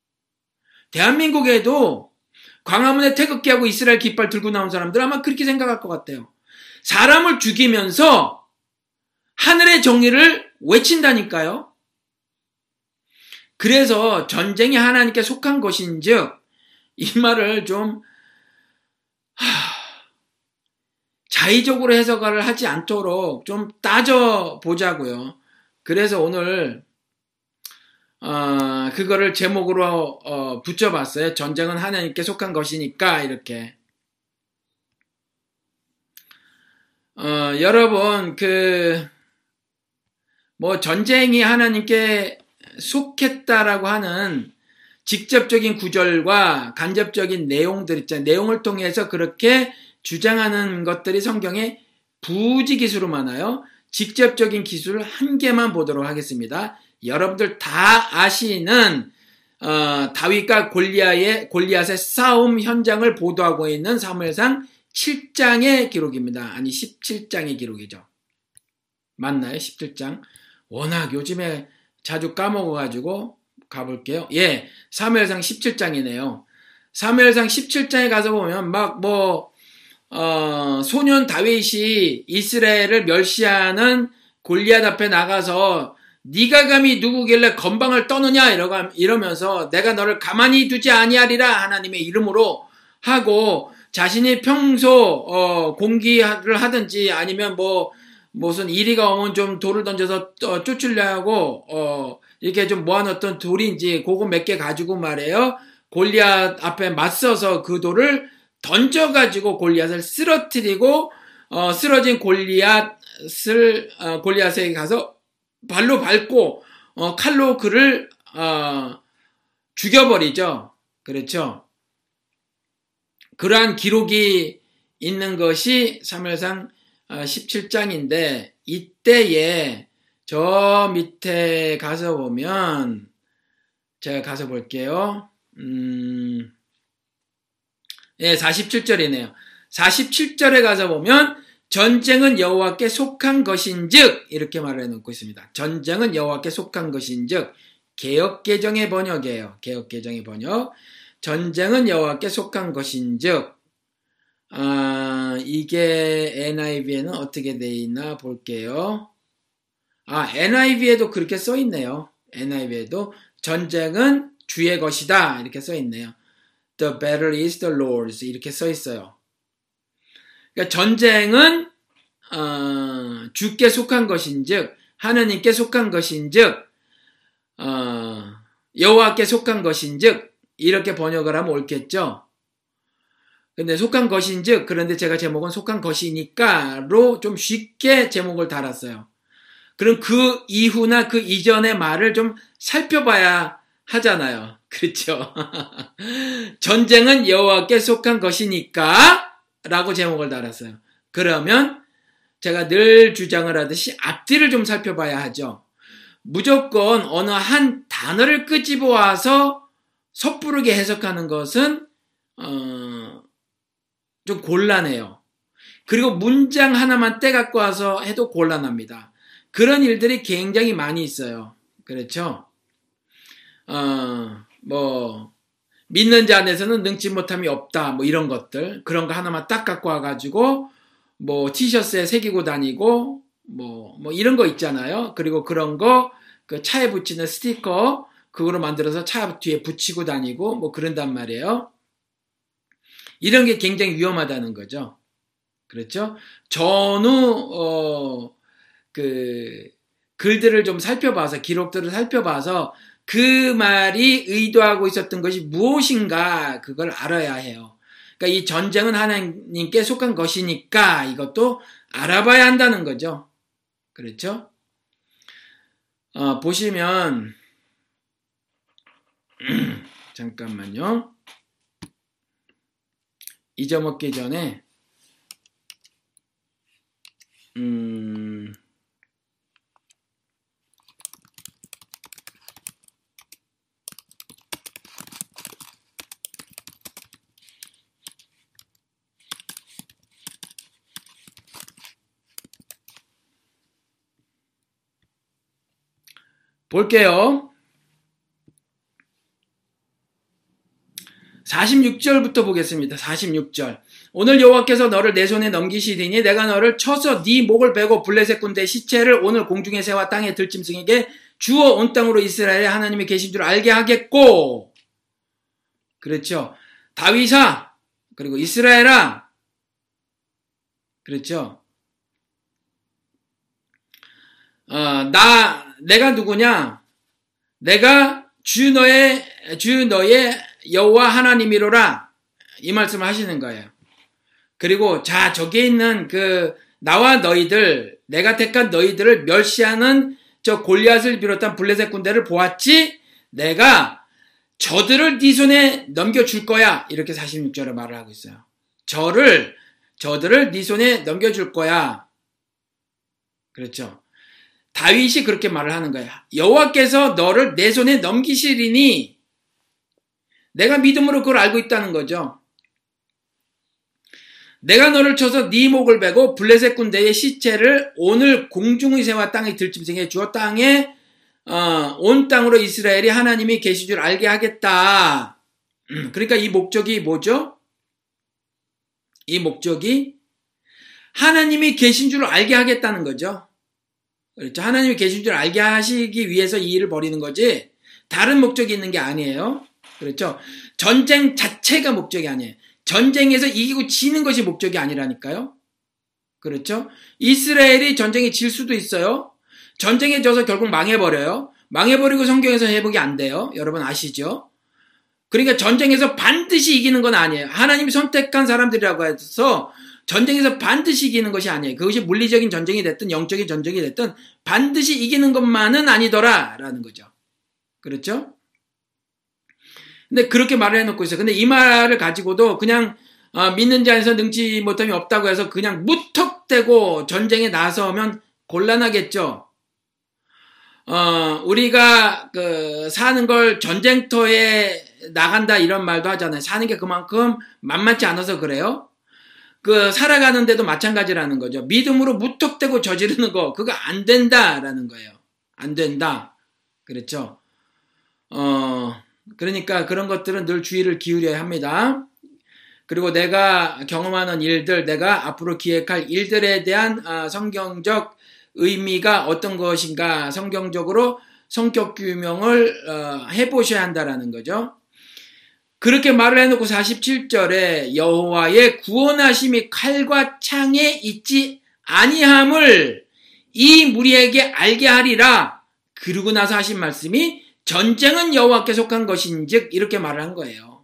대한민국에도 광화문에 태극기하고 이스라엘 깃발 들고 나온 사람들 아마 그렇게 생각할 것 같아요. 사람을 죽이면서 하늘의 정의를 외친다니까요. 그래서 전쟁이 하나님께 속한 것인즉 이 말을 좀 자의적으로 해석을 하지 않도록 좀 따져보자고요. 그래서 오늘 그거를 제목으로 붙여봤어요. 전쟁은 하나님께 속한 것이니까 이렇게. 여러분, 전쟁이 하나님께 속했다라고 하는 직접적인 구절과 간접적인 내용들 있잖아요. 내용을 통해서 그렇게 주장하는 것들이 성경에 부지기수로 많아요. 직접적인 기술 한 개만 보도록 하겠습니다. 여러분들 다 아시는 다윗과 골리앗의 싸움 현장을 보도하고 있는 사무엘상 7장의 기록입니다. 아니 17장의 기록이죠. 맞나요? 17장. 워낙 요즘에 자주 까먹어가지고 가볼게요. 예, 사무엘상 17장이네요. 사무엘상 17장에 가서 보면 소년 다윗이 이스라엘을 멸시하는 골리앗 앞에 나가서 네가 감히 누구길래 건방을 떠느냐 이러면서 내가 너를 가만히 두지 아니하리라 하나님의 이름으로 하고 자신이 평소 공기를 하든지 아니면 무슨 이리가 오면 좀 돌을 던져서 쫓으려 하고 이렇게 좀 모아놓던 돌인지 그거 몇 개 가지고 말이에요. 골리앗 앞에 맞서서 그 돌을 던져가지고 골리앗을 쓰러뜨리고 쓰러진 골리앗에게 가서 발로 밟고 칼로 그를 죽여버리죠. 그렇죠. 그러한 기록이 있는 것이 사무엘상 17장인데 이때에 저 밑에 가서 보면 제가 가서 볼게요. 예, 47절이네요. 47절에 가서 보면 전쟁은 여호와께 속한 것인즉 이렇게 말을 해놓고 있습니다. 전쟁은 여호와께 속한 것인즉 개역개정의 번역이에요. 개역개정의 번역. 전쟁은 여호와께 속한 것인즉 이게 NIV에는 어떻게 돼 있나 볼게요. NIV에도 그렇게 써 있네요. NIV에도 전쟁은 주의 것이다 이렇게 써 있네요. The battle is the Lord's 이렇게 써 있어요. 그러니까 전쟁은 주께 속한 것인즉 하느님께 속한 것인즉 여호와께 속한 것인즉 이렇게 번역을 하면 옳겠죠. 근데 속한 것인즉 그런데 제가 제목은 속한 것이니까로 좀 쉽게 제목을 달았어요. 그럼 그 이후나 그 이전의 말을 좀 살펴봐야 하잖아요. 그렇죠? 전쟁은 여호와께 속한 것이니까 라고 제목을 달았어요. 그러면 제가 늘 주장을 하듯이 앞뒤를 좀 살펴봐야 하죠. 무조건 어느 한 단어를 끄집어와서 섣부르게 해석하는 것은 좀 곤란해요. 그리고 문장 하나만 떼갖고 와서 해도 곤란합니다. 그런 일들이 굉장히 많이 있어요. 그렇죠? 믿는 자 안에서는 능치 못함이 없다. 이런 것들. 그런 거 하나만 딱 갖고 와가지고, 티셔츠에 새기고 다니고, 이런 거 있잖아요. 그리고 그런 거, 그 차에 붙이는 스티커, 그거로 만들어서 차 뒤에 붙이고 다니고, 그런단 말이에요. 이런 게 굉장히 위험하다는 거죠. 그렇죠? 전후, 글들을 좀 살펴봐서, 기록들을 살펴봐서, 그 말이 의도하고 있었던 것이 무엇인가, 그걸 알아야 해요. 그러니까 이 전쟁은 하나님께 속한 것이니까 이것도 알아봐야 한다는 거죠. 그렇죠? 보시면, 잠깐만요. 잊어먹기 전에, 볼게요. 46절부터 보겠습니다. 46절. 오늘 여호와께서 너를 내 손에 넘기시리니 내가 너를 쳐서 네 목을 베고 블레셋 군대의 시체를 오늘 공중의 새와 땅의 들짐승에게 주어 온 땅으로 이스라엘에 하나님이 계신 줄 알게 하겠고. 그렇죠. 다윗아 그리고 이스라엘아. 그렇죠. 내가 누구냐? 내가 주 너의 여호와 하나님이로라. 이 말씀을 하시는 거예요. 그리고 저기에 있는 그 나와 너희들, 내가 택한 너희들을 멸시하는 저 골리앗을 비롯한 블레셋 군대를 보았지? 내가 저들을 네 손에 넘겨줄 거야. 이렇게 46절에 말을 하고 있어요. 저들을 네 손에 넘겨줄 거야. 그렇죠. 다윗이 그렇게 말을 하는 거야. 여호와께서 너를 내 손에 넘기시리니 내가 믿음으로 그걸 알고 있다는 거죠. 내가 너를 쳐서 네 목을 베고 블레셋 군대의 시체를 오늘 공중의 새와 땅의 들짐승에 주어 땅에 온 땅으로 이스라엘이 하나님이 계신 줄 알게 하겠다. 그러니까 이 목적이 뭐죠? 이 목적이 하나님이 계신 줄 알게 하겠다는 거죠. 그렇죠. 하나님이 계신 줄 알게 하시기 위해서 이 일을 벌이는 거지 다른 목적이 있는 게 아니에요. 그렇죠. 전쟁 자체가 목적이 아니에요. 전쟁에서 이기고 지는 것이 목적이 아니라니까요. 그렇죠. 이스라엘이 전쟁에 질 수도 있어요. 전쟁에 져서 결국 망해버려요. 망해버리고 성경에서 회복이 안 돼요. 여러분 아시죠? 그러니까 전쟁에서 반드시 이기는 건 아니에요. 하나님이 선택한 사람들이라고 해서 전쟁에서 반드시 이기는 것이 아니에요. 그것이 물리적인 전쟁이 됐든 영적인 전쟁이 됐든 반드시 이기는 것만은 아니더라라는 거죠. 그렇죠? 근데 그렇게 말을 해놓고 있어요. 근데 이 말을 가지고도 그냥 믿는 자 안에서 능치 못함이 없다고 해서 그냥 무턱대고 전쟁에 나서면 곤란하겠죠. 우리가 사는 걸 전쟁터에 나간다 이런 말도 하잖아요. 사는 게 그만큼 만만치 않아서 그래요. 살아가는데도 마찬가지라는 거죠. 믿음으로 무턱대고 저지르는 거 그거 안 된다라는 거예요. 안 된다. 그렇죠. 그러니까 그런 것들은 늘 주의를 기울여야 합니다. 그리고 내가 경험하는 일들, 내가 앞으로 기획할 일들에 대한 성경적 의미가 어떤 것인가 성경적으로 성격 규명을 해보셔야 한다라는 거죠. 그렇게 말을 해놓고 47절에 여호와의 구원하심이 칼과 창에 있지 아니함을 이 무리에게 알게 하리라. 그러고 나서 하신 말씀이 전쟁은 여호와께 속한 것인즉 이렇게 말을 한 거예요.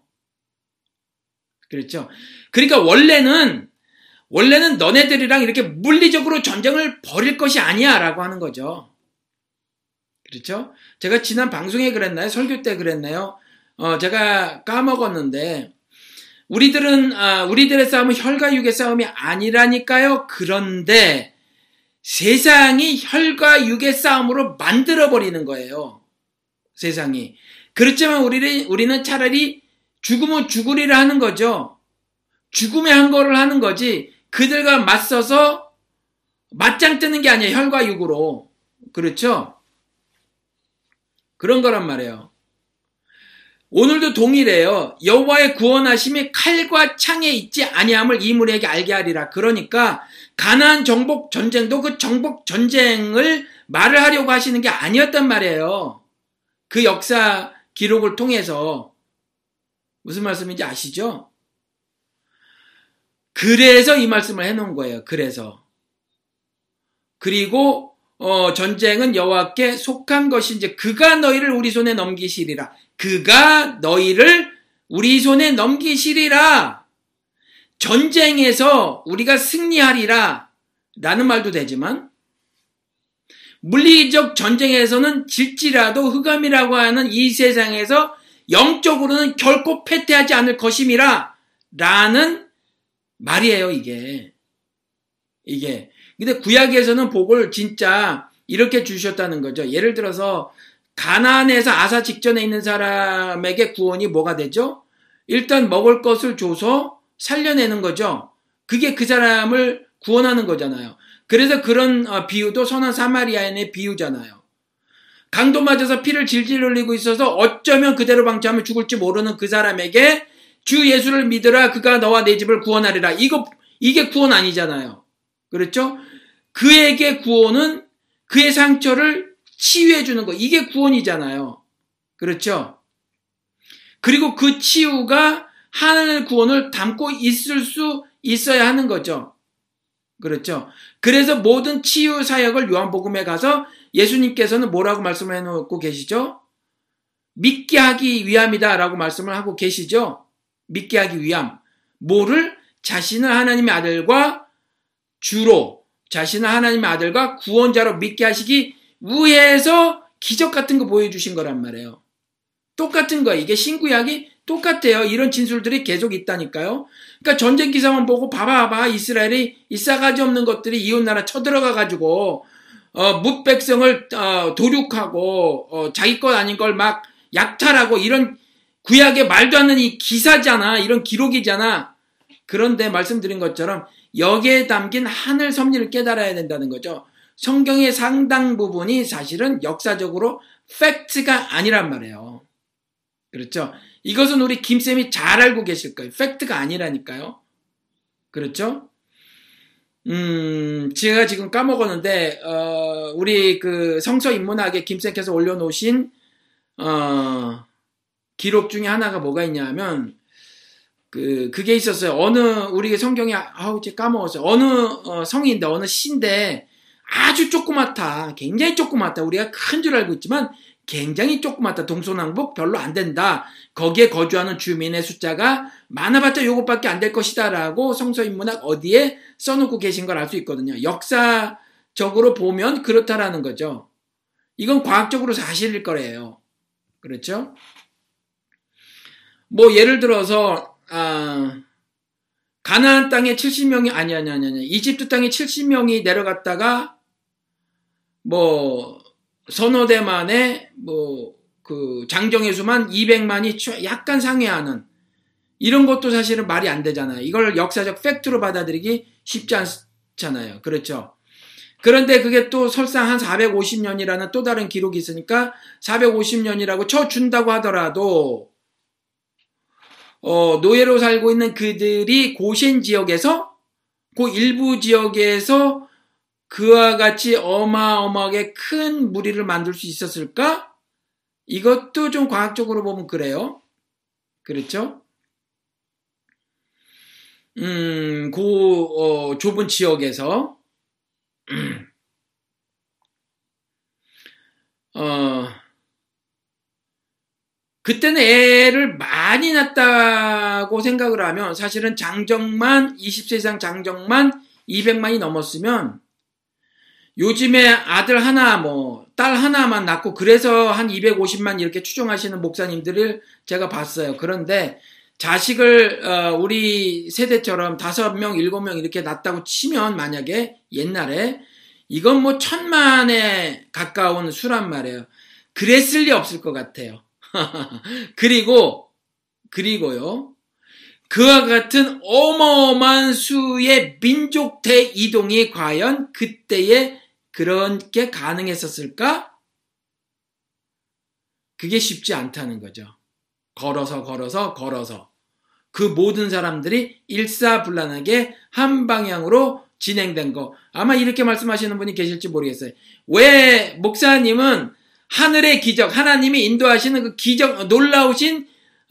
그렇죠. 그러니까 원래는 너네들이랑 이렇게 물리적으로 전쟁을 벌일 것이 아니야 라고 하는 거죠. 그렇죠. 제가 지난 방송에 그랬나요? 설교 때 그랬나요? 제가 까먹었는데 우리들의 싸움은 혈과 육의 싸움이 아니라니까요. 그런데 세상이 혈과 육의 싸움으로 만들어버리는 거예요. 세상이. 그렇지만 우리는 차라리 죽으면 죽으리라 하는 거죠. 죽음의 한 거를 하는 거지 그들과 맞서서 맞짱 뜨는 게 아니에요. 혈과 육으로. 그렇죠? 그런 거란 말이에요. 오늘도 동일해요. 여호와의 구원하심이 칼과 창에 있지 아니함을 이 무리에게 알게 하리라. 그러니까 가나안 정복 전쟁도 그 정복 전쟁을 말을 하려고 하시는 게 아니었단 말이에요. 그 역사 기록을 통해서 무슨 말씀인지 아시죠? 그래서 이 말씀을 해놓은 거예요. 그리고 전쟁은 여호와께 속한 것인지 그가 너희를 우리 손에 넘기시리라. 그가 너희를 우리 손에 넘기시리라. 전쟁에서 우리가 승리하리라 라는 말도 되지만 물리적 전쟁에서는 질지라도 흑암이라고 하는 이 세상에서 영적으로는 결코 패퇴하지 않을 것임이라 라는 말이에요. 이게 근데 구약에서는 복을 진짜 이렇게 주셨다는 거죠. 예를 들어서 가나안에서 아사 직전에 있는 사람에게 구원이 뭐가 되죠? 일단 먹을 것을 줘서 살려내는 거죠. 그게 그 사람을 구원하는 거잖아요. 그래서 그런 비유도 선한 사마리아인의 비유잖아요. 강도 맞아서 피를 질질 흘리고 있어서 어쩌면 그대로 방치하면 죽을지 모르는 그 사람에게 주 예수를 믿으라 그가 너와 내 집을 구원하리라. 이게 구원 아니잖아요. 그렇죠? 그에게 구원은 그의 상처를 치유해 주는 거. 이게 구원이잖아요. 그렇죠? 그리고 그 치유가 하나님의 구원을 담고 있을 수 있어야 하는 거죠. 그렇죠? 그래서 모든 치유 사역을 요한복음에 가서 예수님께서는 뭐라고 말씀을 해놓고 계시죠? 믿게 하기 위함이다 라고 말씀을 하고 계시죠? 믿게 하기 위함. 뭐를? 자신을 하나님의 아들과 주로 자신을 하나님의 아들과 구원자로 믿게 하시기 위해서 기적 같은 거 보여주신 거란 말이에요. 똑같은 거예요. 이게 신구약이 똑같아요. 이런 진술들이 계속 있다니까요. 그러니까 전쟁 기사만 보고 봐봐 이스라엘이 이 싸가지 없는 것들이 이웃나라 쳐들어가가지고 뭇백성을 도륙하고 자기 것 아닌 걸 막 약탈하고 이런 구약에 말도 안 되는 이 기사잖아. 이런 기록이잖아. 그런데 말씀드린 것처럼 여기에 담긴 하늘 섭리를 깨달아야 된다는 거죠. 성경의 상당 부분이 사실은 역사적으로 팩트가 아니란 말이에요. 그렇죠? 이것은 우리 김쌤이 잘 알고 계실 거예요. 팩트가 아니라니까요. 그렇죠? 제가 지금 까먹었는데, 우리 그 성서인문학에 김쌤께서 올려놓으신, 기록 중에 하나가 뭐가 있냐면, 그게 있었어요. 우리 성경에, 제가 까먹었어요. 어느 성인데, 어느 시인데, 아주 조그맣다. 굉장히 조그맣다. 우리가 큰 줄 알고 있지만, 굉장히 조그맣다. 동서남북 별로 안 된다. 거기에 거주하는 주민의 숫자가 많아봤자 요것밖에 안 될 것이다 라고 성서인문학 어디에 써놓고 계신 걸 알 수 있거든요. 역사적으로 보면 그렇다라는 거죠. 이건 과학적으로 사실일 거래요. 그렇죠? 뭐 예를 들어서 가나안 땅에 70명이 아니 이집트 땅에 70명이 내려갔다가 뭐 서너 대 만에 그 장정의 수만 200만이 약간 상회하는 이런 것도 사실은 말이 안 되잖아요. 이걸 역사적 팩트로 받아들이기 쉽지 않잖아요. 그렇죠? 그런데 그게 또 설상 한 450년이라는 또 다른 기록이 있으니까 450년이라고 쳐준다고 하더라도 노예로 살고 있는 그들이 고센 지역에서 그 일부 지역에서 그와 같이 어마어마하게 큰 무리를 만들 수 있었을까? 이것도 좀 과학적으로 보면 그래요. 그렇죠? 좁은 지역에서 그때는 애를 많이 낳았다고 생각을 하면 사실은 장정만 20세 이상 장정만 200만이 넘었으면 요즘에 아들 하나 딸 하나만 낳고 그래서 한 250만 이렇게 추정하시는 목사님들을 제가 봤어요. 그런데 자식을 우리 세대처럼 5명, 7명 이렇게 낳았다고 치면 만약에 옛날에 이건 1000만에 가까운 수란 말이에요. 그랬을 리 없을 것 같아요. 그리고요. 그와 같은 어마어마한 수의 민족 대이동이 과연 그때에 그렇게 가능했었을까? 그게 쉽지 않다는 거죠. 걸어서 그 모든 사람들이 일사불란하게 한 방향으로 진행된 거. 아마 이렇게 말씀하시는 분이 계실지 모르겠어요. 왜 목사님은 하늘의 기적, 하나님이 인도하시는 그 기적, 놀라우신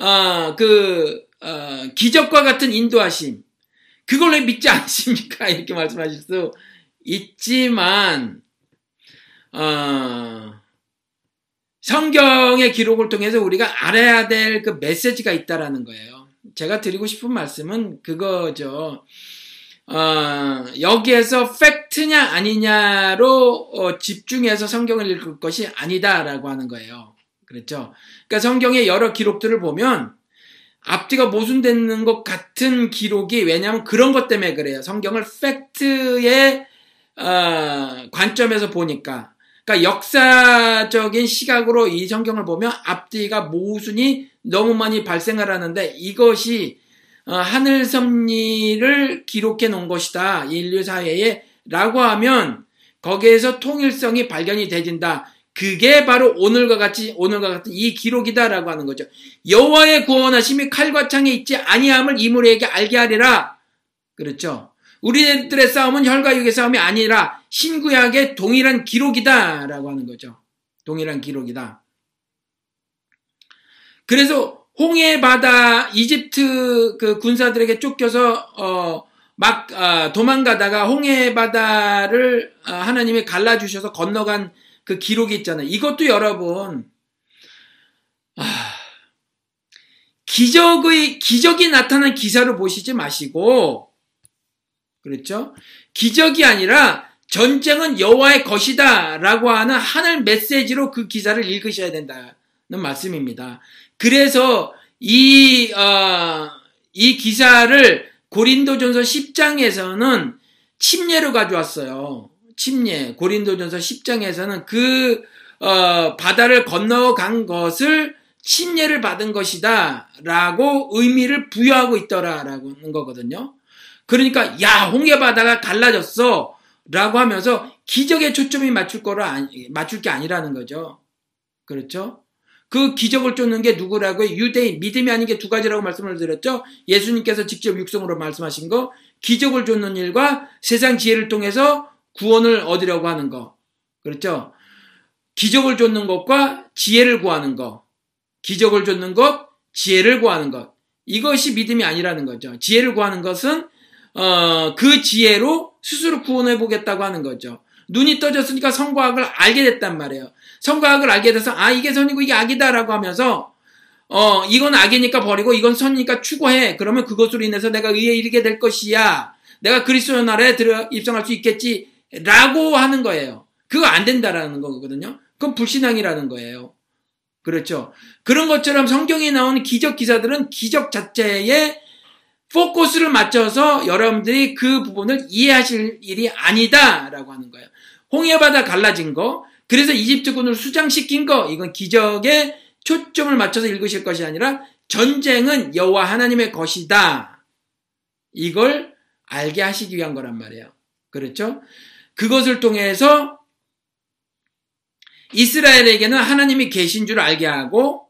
기적과 같은 인도하심, 그걸 왜 믿지 않으십니까? 이렇게 말씀하실 수 있지만 성경의 기록을 통해서 우리가 알아야 될 그 메시지가 있다라는 거예요. 제가 드리고 싶은 말씀은 그거죠. 여기에서 팩트냐 아니냐로 집중해서 성경을 읽을 것이 아니다라고 하는 거예요. 그렇죠? 그러니까 성경의 여러 기록들을 보면 앞뒤가 모순되는 것 같은 기록이 왜냐하면 그런 것 때문에 그래요. 성경을 팩트의 관점에서 보니까. 그러니까 역사적인 시각으로 이 성경을 보면 앞뒤가 모순이 너무 많이 발생을 하는데 이것이 하늘 섭리를 기록해 놓은 것이다. 인류 사회에 라고 하면 거기에서 통일성이 발견이 되진다. 그게 바로 오늘과 같은 이 기록이다라고 하는 거죠. 여호와의 구원하심이 칼과 창에 있지 아니함을 이무리에게 알게 하리라. 그렇죠. 우리들의 싸움은 혈과 육의 싸움이 아니라 신구약의 동일한 기록이다라고 하는 거죠. 동일한 기록이다. 그래서 홍해 바다 이집트 그 군사들에게 쫓겨서 도망가다가 홍해 바다를 하나님이 갈라주셔서 건너간 그 기록이 있잖아요. 이것도 여러분 기적이 나타난 기사를 보시지 마시고, 그렇죠? 기적이 아니라 전쟁은 여호와의 것이다 라고 하는 하늘 메시지로 그 기사를 읽으셔야 된다는 말씀입니다. 그래서 이 기사를 고린도전서 10장에서는 침례로 가져왔어요. 침례. 고린도전서 10장에서는 바다를 건너간 것을 침례를 받은 것이다 라고 의미를 부여하고 있더라라는 거거든요. 그러니까 홍해 바다가 갈라졌어 라고 하면서 기적에 초점이 맞출 게 아니라는 거죠. 그렇죠? 그 기적을 쫓는 게 누구라고요? 유대인, 믿음이 아닌 게 두 가지라고 말씀을 드렸죠. 예수님께서 직접 육성으로 말씀하신 거, 기적을 쫓는 일과 세상 지혜를 통해서 구원을 얻으려고 하는 거. 그렇죠? 기적을 쫓는 것과 지혜를 구하는 것. 기적을 쫓는 것, 지혜를 구하는 것. 이것이 믿음이 아니라는 거죠. 지혜를 구하는 것은 그 지혜로 스스로 구원해 보겠다고 하는 거죠. 눈이 떠졌으니까 선과 악을 알게 됐단 말이에요. 선과 악을 알게 돼서 이게 선이고 이게 악이다라고 하면서 이건 악이니까 버리고 이건 선이니까 추구해. 그러면 그것으로 인해서 내가 의에 이르게 될 것이야. 내가 그리스도의 나라에 입성할 수 있겠지라고 하는 거예요. 그거 안 된다라는 거거든요. 그건 불신앙이라는 거예요. 그렇죠. 그런 것처럼 성경에 나오는 기적 기사들은 기적 자체에 포커스를 맞춰서 여러분들이 그 부분을 이해하실 일이 아니다라고 하는 거예요. 홍해바다 갈라진 거, 그래서 이집트군을 수장시킨 거, 이건 기적에 초점을 맞춰서 읽으실 것이 아니라 전쟁은 여호와 하나님의 것이다. 이걸 알게 하시기 위한 거란 말이에요. 그렇죠? 그것을 통해서 이스라엘에게는 하나님이 계신 줄 알게 하고,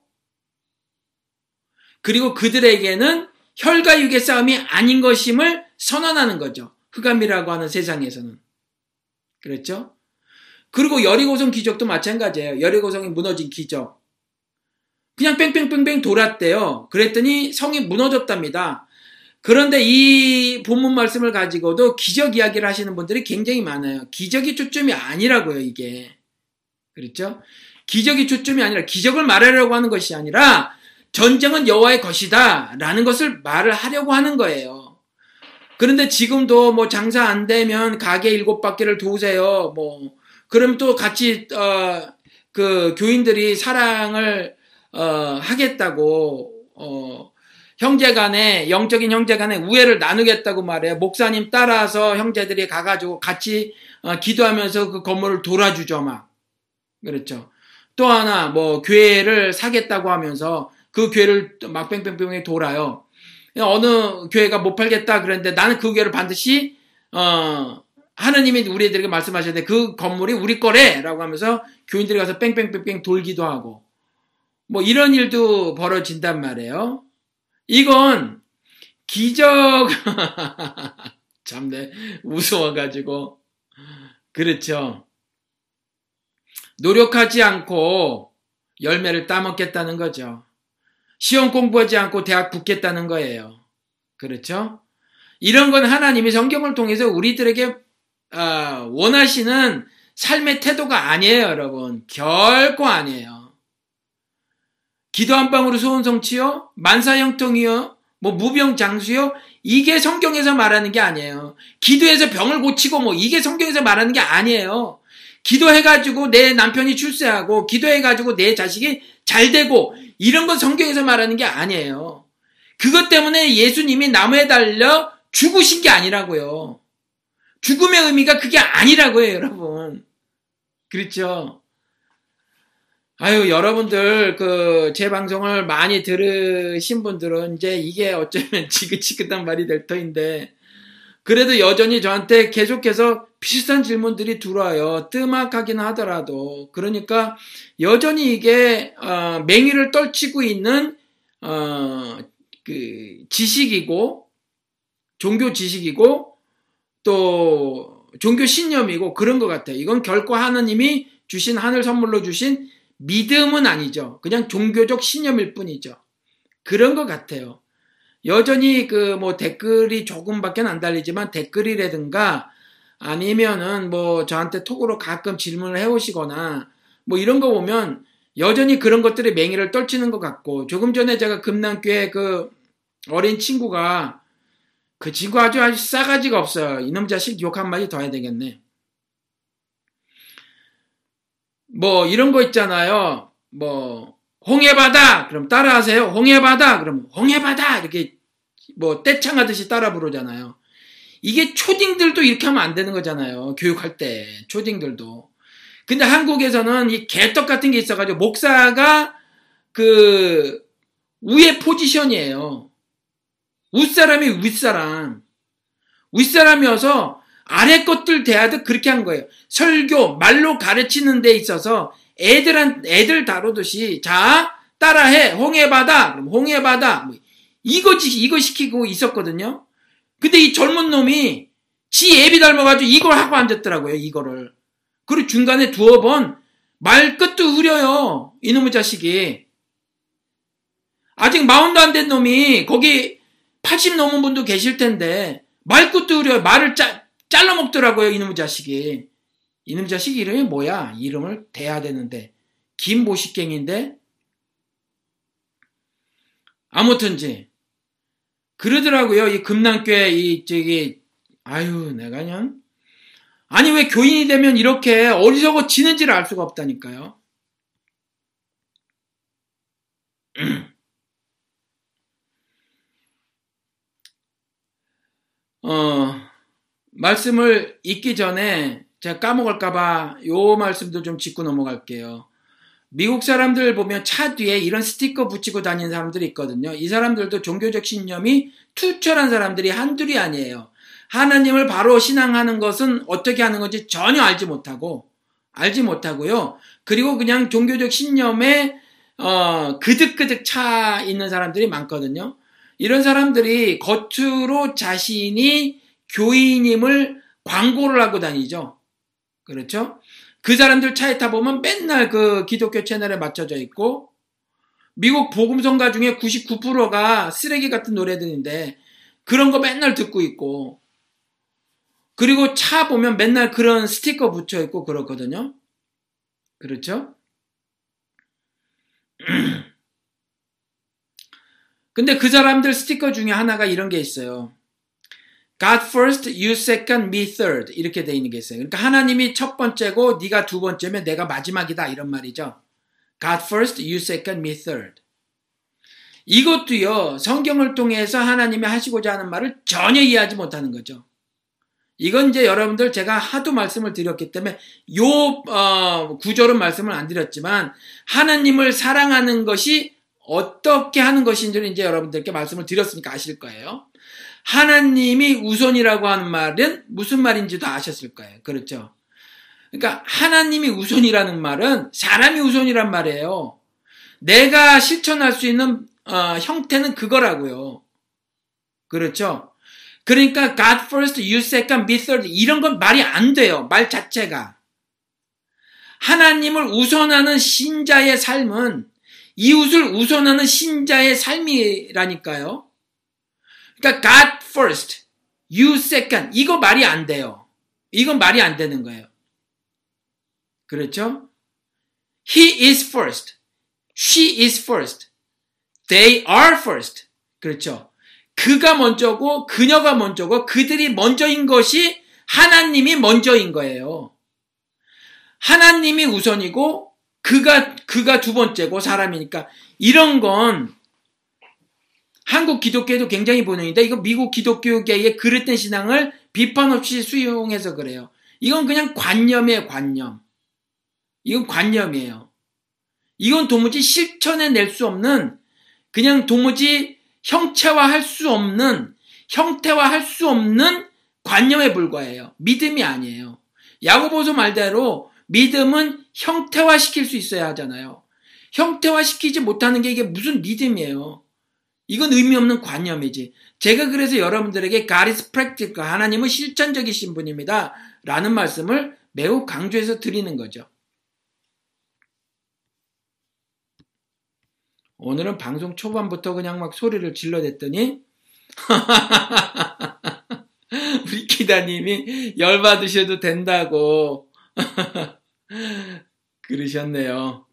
그리고 그들에게는 혈과 육의 싸움이 아닌 것임을 선언하는 거죠. 흑암이라고 하는 세상에서는. 그렇죠? 그리고 여리고성 기적도 마찬가지예요. 여리고성이 무너진 기적. 그냥 뺑뺑뺑뺑 돌았대요. 그랬더니 성이 무너졌답니다. 그런데 이 본문 말씀을 가지고도 기적 이야기를 하시는 분들이 굉장히 많아요. 기적이 초점이 아니라고요, 이게. 그렇죠? 기적이 초점이 아니라 기적을 말하려고 하는 것이 아니라 전쟁은 여호와의 것이다 라는 것을 말을 하려고 하는 거예요. 그런데 지금도 뭐 장사 안 되면 가게 7바퀴를 도우세요. 그럼 또 같이 그 교인들이 사랑을 하겠다고 형제간에 영적인 형제간에 우애를 나누겠다고 말해요. 목사님 따라서 형제들이 가가지고 같이 기도하면서 그 건물을 돌아주죠, 막. 그렇죠. 또 하나 교회를 사겠다고 하면서 그 교회를 막 뺑뺑뺑뺑 돌아요. 어느 교회가 못 팔겠다 그랬는데 나는 그 교회를 반드시 하느님이 우리들에게 말씀하셨는데 그 건물이 우리 거래라고 하면서 교인들이 가서 뺑뺑뺑뺑 돌기도 하고 이런 일도 벌어진단 말이에요. 이건 기적 참네 무서워가지고 그렇죠. 노력하지 않고 열매를 따먹겠다는 거죠. 시험 공부하지 않고 대학 붙겠다는 거예요. 그렇죠? 이런 건 하나님이 성경을 통해서 우리들에게 원하시는 삶의 태도가 아니에요, 여러분. 결코 아니에요. 기도 한 방으로 소원 성취요? 만사형통이요? 무병장수요? 이게 성경에서 말하는 게 아니에요. 기도해서 병을 고치고 이게 성경에서 말하는 게 아니에요. 기도해가지고 내 남편이 출세하고 기도해가지고 내 자식이 잘 되고 이런 건 성경에서 말하는 게 아니에요. 그것 때문에 예수님이 나무에 달려 죽으신 게 아니라고요. 죽음의 의미가 그게 아니라고요, 여러분. 그렇죠? 여러분들 제 방송을 많이 들으신 분들은 이제 이게 어쩌면 지긋지긋한 말이 될 터인데 그래도 여전히 저한테 계속해서 비슷한 질문들이 들어와요. 뜸막하긴 하더라도. 그러니까 여전히 이게 맹위를 떨치고 있는 그 지식이고 종교 지식이고 또 종교 신념이고 그런 것 같아요. 이건 결코 하나님이 주신 하늘 선물로 주신 믿음은 아니죠. 그냥 종교적 신념일 뿐이죠. 그런 것 같아요. 여전히 댓글이 조금밖에 안 달리지만 댓글이라든가 아니면은 저한테 톡으로 가끔 질문을 해오시거나 이런 거 보면 여전히 그런 것들이 맹위를 떨치는 것 같고 조금 전에 제가 금남교회 그 어린 친구가 그 친구 아주 싸가지가 없어요. 이놈 자식 욕 한마디 더 해야 되겠네. 뭐 이런 거 있잖아요. 뭐 홍해바다 그럼 따라하세요. 홍해바다 그럼 홍해바다 이렇게 뭐 떼창하듯이 따라 부르잖아요. 이게 초딩들도 이렇게 하면 안 되는 거잖아요. 교육할 때 초딩들도. 근데 한국에서는 이 개떡 같은 게 있어가지고 목사가 그 위의 포지션이에요. 윗사람이 윗사람이어서 아래 것들 대하듯 그렇게 한 거예요. 설교 말로 가르치는 데 있어서 애들 다루듯이 자 따라해 홍해바다 그럼 홍해바다 뭐 이거 시키고 있었거든요. 근데 이 젊은 놈이 지 애비 닮아가지고 이걸 하고 앉았더라고요. 이거를. 그리고 중간에 두어 번 말끝도 흐려요. 이놈의 자식이. 아직 마흔도 안 된 놈이 거기 80 넘은 분도 계실 텐데 말끝도 흐려요. 말을 잘라 먹더라고요. 이놈의 자식이. 이놈의 자식 이름이 뭐야? 이름을 대야 되는데 김보식갱인데 아무튼지 그러더라고요. 이 금남교회 내가 그냥 아니 왜 교인이 되면 이렇게 어리석어지는지를 알 수가 없다니까요. 말씀을 읽기 전에 제가 까먹을까봐 요 말씀도 좀 짚고 넘어갈게요. 미국 사람들 보면 차 뒤에 이런 스티커 붙이고 다니는 사람들이 있거든요. 이 사람들도 종교적 신념이 투철한 사람들이 한둘이 아니에요. 하나님을 바로 신앙하는 것은 어떻게 하는 건지 전혀 알지 못하고요. 그리고 그냥 종교적 신념에 그득그득 차 있는 사람들이 많거든요. 이런 사람들이 겉으로 자신이 교인임을 광고를 하고 다니죠. 그렇죠? 그 사람들 차에 타보면 맨날 그 기독교 채널에 맞춰져 있고 미국 복음성가 중에 99%가 쓰레기 같은 노래들인데 그런 거 맨날 듣고 있고 그리고 차 보면 맨날 그런 스티커 붙여 있고 그렇거든요. 그렇죠? 근데 그 사람들 스티커 중에 하나가 이런 게 있어요. God first, you second, me third 이렇게 돼 있는 게 있어요. 그러니까 하나님이 첫 번째고 네가 두 번째면 내가 마지막이다 이런 말이죠. God first, you second, me third. 이것도요. 성경을 통해서 하나님이 하시고자 하는 말을 전혀 이해하지 못하는 거죠. 이건 이제 여러분들 제가 하도 말씀을 드렸기 때문에 구절은 말씀을 안 드렸지만 하나님을 사랑하는 것이 어떻게 하는 것인지를 이제 여러분들께 말씀을 드렸으니까 아실 거예요. 하나님이 우선이라고 하는 말은 무슨 말인지도 아셨을 거예요. 그렇죠? 그러니까 하나님이 우선이라는 말은 사람이 우선이란 말이에요. 내가 실천할 수 있는 형태는 그거라고요. 그렇죠? 그러니까 God first, you second, me third 이런 건 말이 안 돼요. 말 자체가. 하나님을 우선하는 신자의 삶은 이웃을 우선하는 신자의 삶이라니까요. 그러니까 God first, you second 이거 말이 안 돼요. 이건 말이 안 되는 거예요. 그렇죠? He is first, she is first, they are first. 그렇죠? 그가 먼저고 그녀가 먼저고 그들이 먼저인 것이 하나님이 먼저인 거예요. 하나님이 우선이고 그가 두 번째고 사람이니까 이런 건 한국 기독교에도 굉장히 본능인데 이거 미국 기독교계의 그릇된 신앙을 비판 없이 수용해서 그래요. 이건 그냥 관념이에요. 관념. 이건 관념이에요. 이건 도무지 실천해낼 수 없는 그냥 도무지 형태화할 수 없는 관념에 불과해요. 믿음이 아니에요. 야고보서 말대로 믿음은 형태화시킬 수 있어야 하잖아요. 형태화시키지 못하는 게 이게 무슨 믿음이에요. 이건 의미 없는 관념이지. 제가 그래서 여러분들에게 God is practical, 하나님은 실천적이신 분입니다 라는 말씀을 매우 강조해서 드리는 거죠. 오늘은 방송 초반부터 그냥 막 소리를 질러댔더니 우리 기다님이 열받으셔도 된다고 그러셨네요.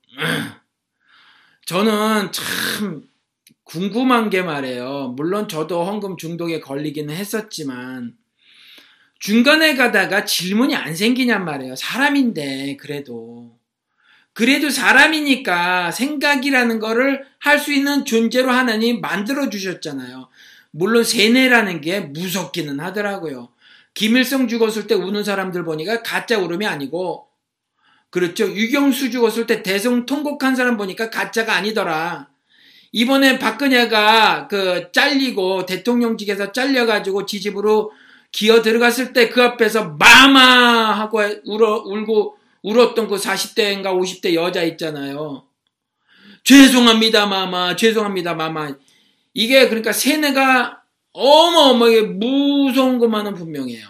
저는 참 궁금한 게 말이에요. 물론 저도 헌금 중독에 걸리기는 했었지만 중간에 가다가 질문이 안 생기냔 말이에요. 사람인데 그래도 그래도 사람이니까 생각이라는 거를 할 수 있는 존재로 하나님 만들어 주셨잖아요. 물론 세뇌라는 게 무섭기는 하더라고요. 김일성 죽었을 때 우는 사람들 보니까 가짜 울음이 아니고, 그렇죠. 유경수 죽었을 때 대성 통곡한 사람 보니까 가짜가 아니더라. 이번에 박근혜가 잘리고 대통령직에서 잘려가지고 지집으로 기어 들어갔을 때 그 앞에서 마마 하고 울었던 그 40대인가 50대 여자 있잖아요. 죄송합니다 마마, 죄송합니다 마마. 이게 그러니까 세뇌가 어마어마하게 무서운 것만은 분명해요.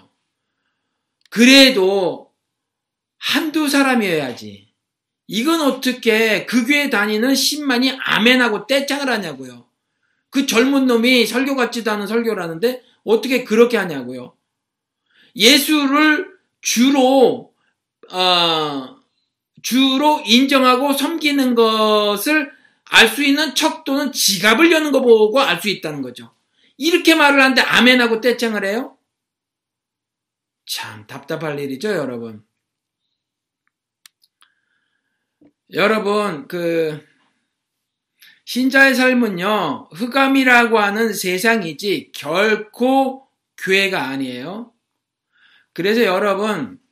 그래도 한두 사람이어야지. 이건 어떻게 그 교회 다니는 10만이 아멘하고 떼창을 하냐고요. 그 젊은 놈이 설교 같지도 않은 설교를 하는데 어떻게 그렇게 하냐고요. 예수를 주로 인정하고 섬기는 것을 알 수 있는 척 또는 지갑을 여는 거 보고 알 수 있다는 거죠. 이렇게 말을 하는데 아멘하고 떼창을 해요? 참 답답할 일이죠, 여러분. 여러분, 신자의 삶은요, 흑암이라고 하는 세상이지 결코 교회가 아니에요. 그래서 여러분,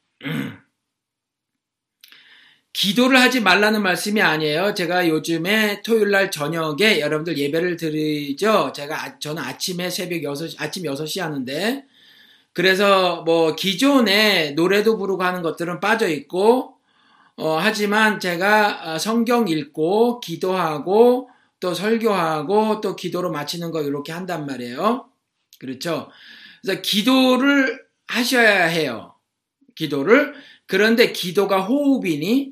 기도를 하지 말라는 말씀이 아니에요. 제가 요즘에 토요일날 저녁에 여러분들 예배를 드리죠. 저는 아침에 새벽 6시, 아침 6시 하는데, 그래서 기존에 노래도 부르고 하는 것들은 빠져있고, 하지만 제가 성경 읽고, 기도하고, 또 설교하고, 또 기도로 마치는 거 이렇게 한단 말이에요. 그렇죠? 그래서 기도를 하셔야 해요. 기도를. 그런데 기도가 호흡이니,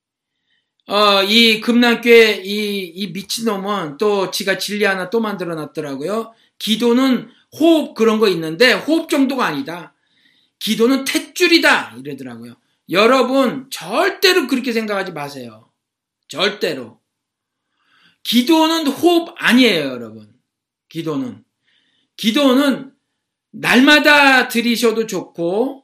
이 금남교회 이 미친놈은 또 지가 진리 하나 또 만들어 놨더라고요. 기도는 호흡 그런 거 있는데 호흡 정도가 아니다. 기도는 탯줄이다 이러더라고요. 여러분 절대로 그렇게 생각하지 마세요. 절대로. 기도는 호흡 아니에요, 여러분. 기도는 날마다 드리셔도 좋고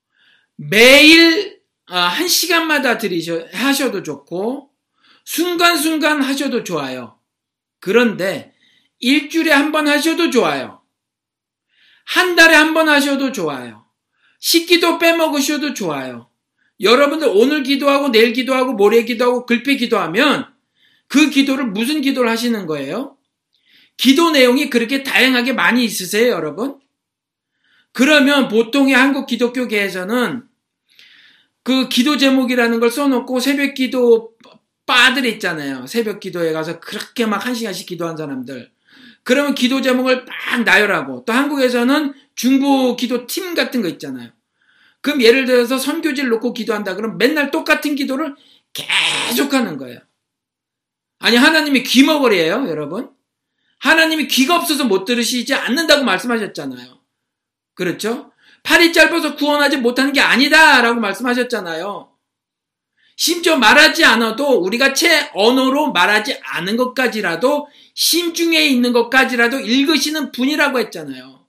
매일 1시간마다 하셔도 좋고 순간순간 하셔도 좋아요. 그런데 일주일에 한 번 하셔도 좋아요. 한 달에 한 번 하셔도 좋아요. 식기도 빼먹으셔도 좋아요. 여러분들 오늘 기도하고 내일 기도하고 모레 기도하고 글피 기도하면 그 기도를 무슨 기도를 하시는 거예요? 기도 내용이 그렇게 다양하게 많이 있으세요, 여러분? 그러면 보통의 한국 기독교계에서는 그 기도 제목이라는 걸 써놓고 새벽 기도 바들 있잖아요. 새벽 기도에 가서 그렇게 막 1시간씩 기도한 사람들. 그러면 기도 제목을 막 나열하고 또 한국에서는 중보 기도 팀 같은 거 있잖아요. 그럼 예를 들어서 선교지를 놓고 기도한다. 그럼 맨날 똑같은 기도를 계속 하는 거예요. 아니 하나님이 귀머거리예요, 여러분. 하나님이 귀가 없어서 못 들으시지 않는다고 말씀하셨잖아요. 그렇죠? 팔이 짧아서 구원하지 못하는 게 아니다 라고 말씀하셨잖아요. 심지어 말하지 않아도 우리가 제 언어로 말하지 않은 것까지라도 심중에 있는 것까지라도 읽으시는 분이라고 했잖아요.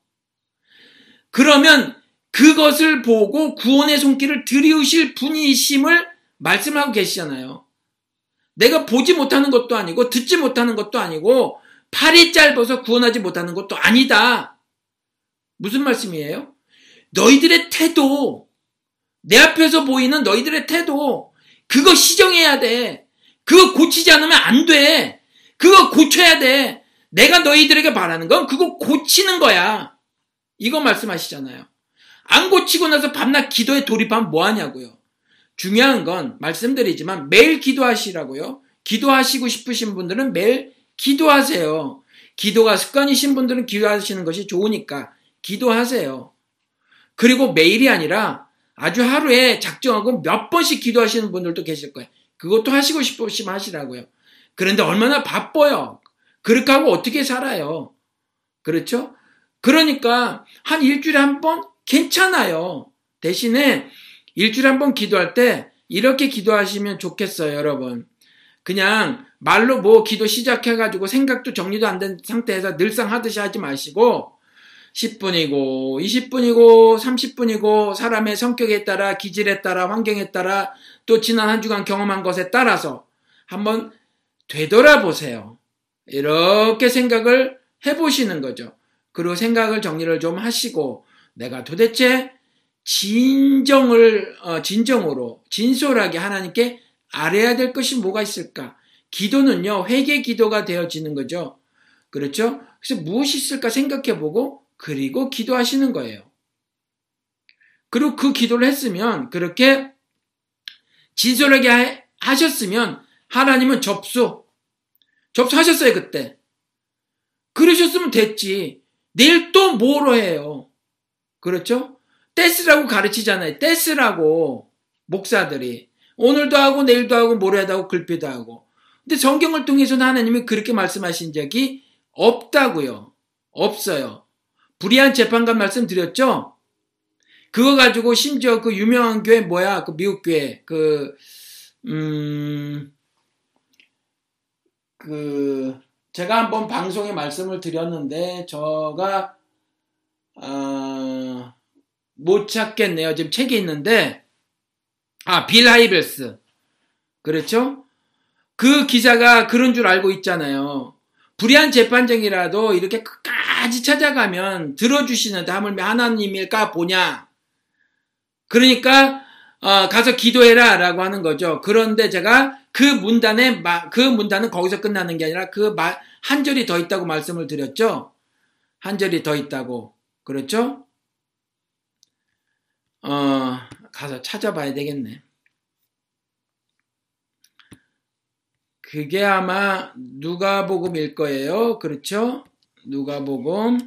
그러면 그것을 보고 구원의 손길을 들이우실 분이심을 말씀하고 계시잖아요. 내가 보지 못하는 것도 아니고 듣지 못하는 것도 아니고 팔이 짧아서 구원하지 못하는 것도 아니다. 무슨 말씀이에요? 너희들의 태도, 내 앞에서 보이는 너희들의 태도, 그거 시정해야 돼. 그거 고치지 않으면 안 돼. 그거 고쳐야 돼. 내가 너희들에게 바라는 건 그거 고치는 거야. 이거 말씀하시잖아요. 안 고치고 나서 밤낮 기도에 돌입하면 뭐하냐고요. 중요한 건 말씀드리지만 매일 기도하시라고요. 기도하시고 싶으신 분들은 매일 기도하세요. 기도가 습관이신 분들은 기도하시는 것이 좋으니까 기도하세요. 그리고 매일이 아니라 아주 하루에 작정하고 몇 번씩 기도하시는 분들도 계실 거예요. 그것도 하시고 싶으시면 하시라고요. 그런데 얼마나 바빠요. 그렇게 하고 어떻게 살아요. 그렇죠? 그러니까 한 일주일에 한 번 괜찮아요. 대신에 일주일에 한 번 기도할 때 이렇게 기도하시면 좋겠어요, 여러분. 그냥 말로 기도 시작해가지고 생각도 정리도 안 된 상태에서 늘상 하듯이 하지 마시고 10분이고 20분이고 30분이고 사람의 성격에 따라 기질에 따라 환경에 따라 또 지난 한 주간 경험한 것에 따라서 한번 되돌아보세요. 이렇게 생각을 해보시는 거죠. 그리고 생각을 정리를 좀 하시고 내가 도대체 진정으로 진솔하게 하나님께 아뢰야 될 것이 뭐가 있을까? 기도는요, 회개 기도가 되어지는 거죠. 그렇죠? 그래서 무엇이 있을까 생각해보고 그리고 기도하시는 거예요. 그리고 그 기도를 했으면 그렇게 진솔하게 하셨으면 하나님은 접수하셨어요, 그때. 그러셨으면 됐지. 내일 또 뭐로 해요? 그렇죠? 떼쓰라고 가르치잖아요. 떼쓰라고 목사들이. 오늘도 하고 내일도 하고 모레도 하고 글피도 하고. 근데 성경을 통해서는 하나님이 그렇게 말씀하신 적이 없다고요. 없어요. 불의한 재판관 말씀드렸죠? 그거 가지고 심지어 그 유명한 교회 그 미국 교회 제가 한번 방송에 말씀을 드렸는데 제가 못 찾겠네요. 지금 책에 있는데 빌 하이벨스. 그렇죠? 그 기자가 그런 줄 알고 있잖아요. 불의한 재판정이라도 이렇게 끝까지 찾아가면 들어주시는데 하물며 하나님일까 보냐. 그러니까 가서 기도해라 라고 하는 거죠. 그런데 제가 그 문단은 거기서 끝나는 게 아니라 한 절이 더 있다고 말씀을 드렸죠. 한 절이 더 있다고. 그렇죠? 가서 찾아봐야 되겠네. 그게 아마 누가복음일 거예요. 그렇죠? 누가복음.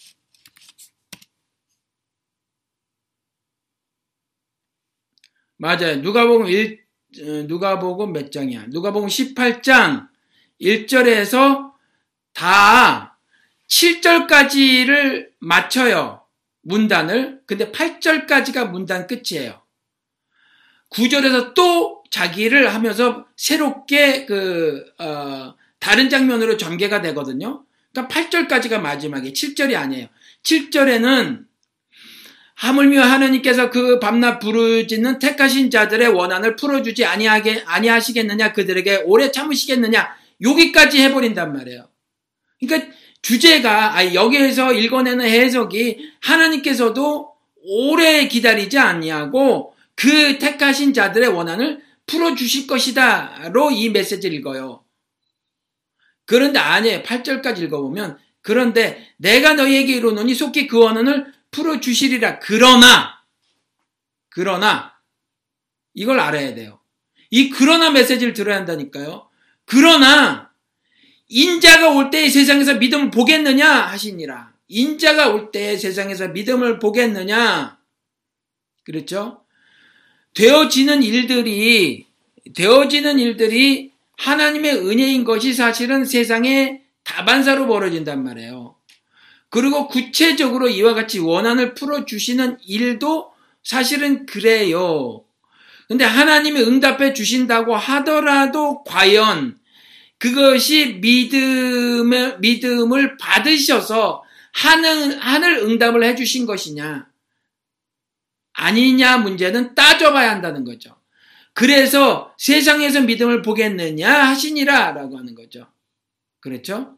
맞아요. 누가복음 몇 장이야? 누가복음 18장 1절에서 다 7절까지를 맞춰요. 문단을. 근데 8절까지가 문단 끝이에요. 9절에서 또 자기를 하면서 새롭게 다른 장면으로 전개가 되거든요. 그러니까 8절까지가 마지막에 7절이 아니에요. 7절에는 하물며 하느님께서 그 밤낮 부르짖는 택하신 자들의 원한을 풀어주지 아니하시겠느냐, 그들에게 오래 참으시겠느냐, 여기까지 해버린단 말이에요. 그러니까 주제가 여기에서 읽어내는 해석이 하나님께서도 오래 기다리지 않냐고 그 택하신 자들의 원한을 풀어주실 것이다로 이 메시지를 읽어요. 그런데 아니에요. 8절까지 읽어보면 그런데 내가 너희에게 이르노니 속히 그 원한을 풀어주시리라. 그러나 이걸 알아야 돼요. 이 그러나 메시지를 들어야 한다니까요. 그러나 인자가 올 때에 세상에서 믿음을 보겠느냐 하시니라. 인자가 올 때에 세상에서 믿음을 보겠느냐. 그렇죠? 되어지는 일들이 하나님의 은혜인 것이 사실은 세상의 다반사로 벌어진단 말이에요. 그리고 구체적으로 이와 같이 원한을 풀어주시는 일도 사실은 그래요. 근데 하나님이 응답해 주신다고 하더라도 과연 그것이 믿음을 받으셔서 하늘 응답을 해 주신 것이냐 아니냐 문제는 따져봐야 한다는 거죠. 그래서 세상에서 믿음을 보겠느냐 하시니라 라고 하는 거죠. 그렇죠?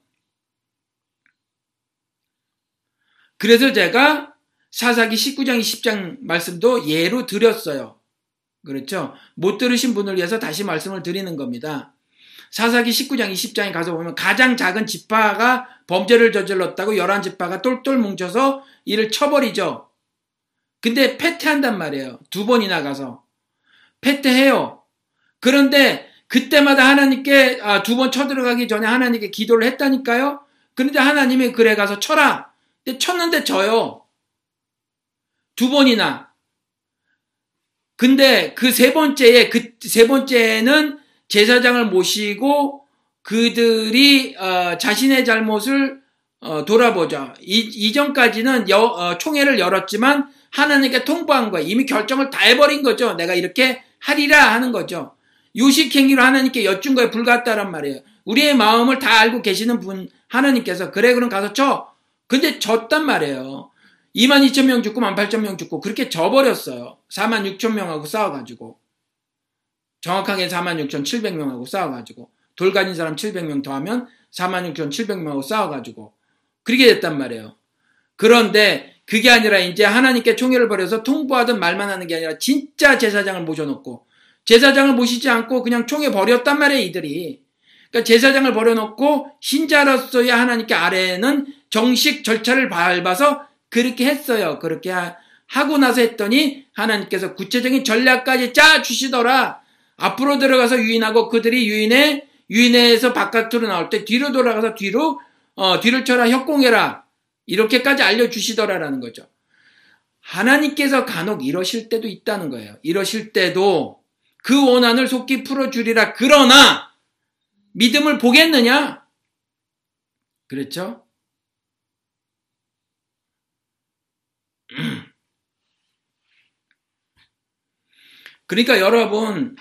그래서 제가 사사기 19장 20장 말씀도 예로 드렸어요. 그렇죠? 못 들으신 분을 위해서 다시 말씀을 드리는 겁니다. 사사기 19장 20장에 가서 보면 가장 작은 지파가 범죄를 저질렀다고 11지파가 똘똘 뭉쳐서 이를 쳐버리죠. 근데 패퇴한단 말이에요. 2번이나 가서. 패퇴해요. 그런데 그때마다 하나님께 2번 쳐들어가기 전에 하나님께 기도를 했다니까요. 그런데 하나님이 그래 가서 쳐라. 근데 쳤는데 져요. 2번이나. 근데 그 세 번째는 제사장을 모시고 그들이 자신의 잘못을 돌아보죠. 이전까지는 총회를 열었지만 하나님께 통보한 거예요. 이미 결정을 다 해버린 거죠. 내가 이렇게 하리라 하는 거죠. 요식행위로 하나님께 여쭌 거에 불같다란 말이에요. 우리의 마음을 다 알고 계시는 분 하나님께서 그래 그럼 가서 쳐. 근데 졌단 말이에요. 22,000명 죽고 18,000명 죽고 그렇게 져버렸어요. 46,000명하고 싸워가지고. 정확하게 46,700명하고 싸워가지고. 돌 가진 사람 700명 더하면 46,700명하고 싸워가지고. 그렇게 됐단 말이에요. 그런데 그게 아니라 이제 하나님께 총애를 벌여서 통보하든 말만 하는 게 아니라 진짜 제사장을 모셔놓고 제사장을 모시지 않고 그냥 총애 벌였단 말이에요, 이들이. 그러니까 제사장을 벌여놓고 신자로서의 하나님께 아래에는 정식 절차를 밟아서 그렇게 했어요. 그렇게 하고 나서 했더니 하나님께서 구체적인 전략까지 짜 주시더라. 앞으로 들어가서 유인하고 그들이 유인해서 바깥으로 나올 때 뒤로 돌아가서 뒤를 쳐라, 협공해라. 이렇게까지 알려주시더라라는 거죠. 하나님께서 간혹 이러실 때도 있다는 거예요. 이러실 때도 그 원한을 속히 풀어주리라. 그러나 믿음을 보겠느냐? 그렇죠? 그러니까 여러분,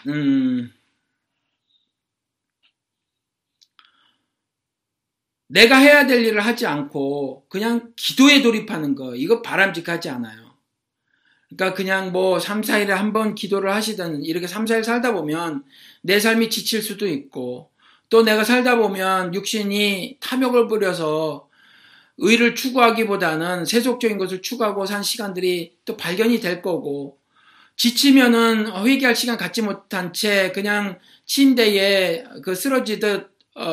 내가 해야 될 일을 하지 않고 그냥 기도에 돌입하는 거, 이거 바람직하지 않아요. 그러니까 그냥 뭐 3, 4일에 한 번 기도를 하시든 이렇게 3, 4일 살다 보면 내 삶이 지칠 수도 있고 또 내가 살다 보면 육신이 탐욕을 부려서 의를 추구하기보다는 세속적인 것을 추구하고 산 시간들이 또 발견이 될 거고 지치면은 회개할 시간 갖지 못한 채 그냥 침대에 쓰러지듯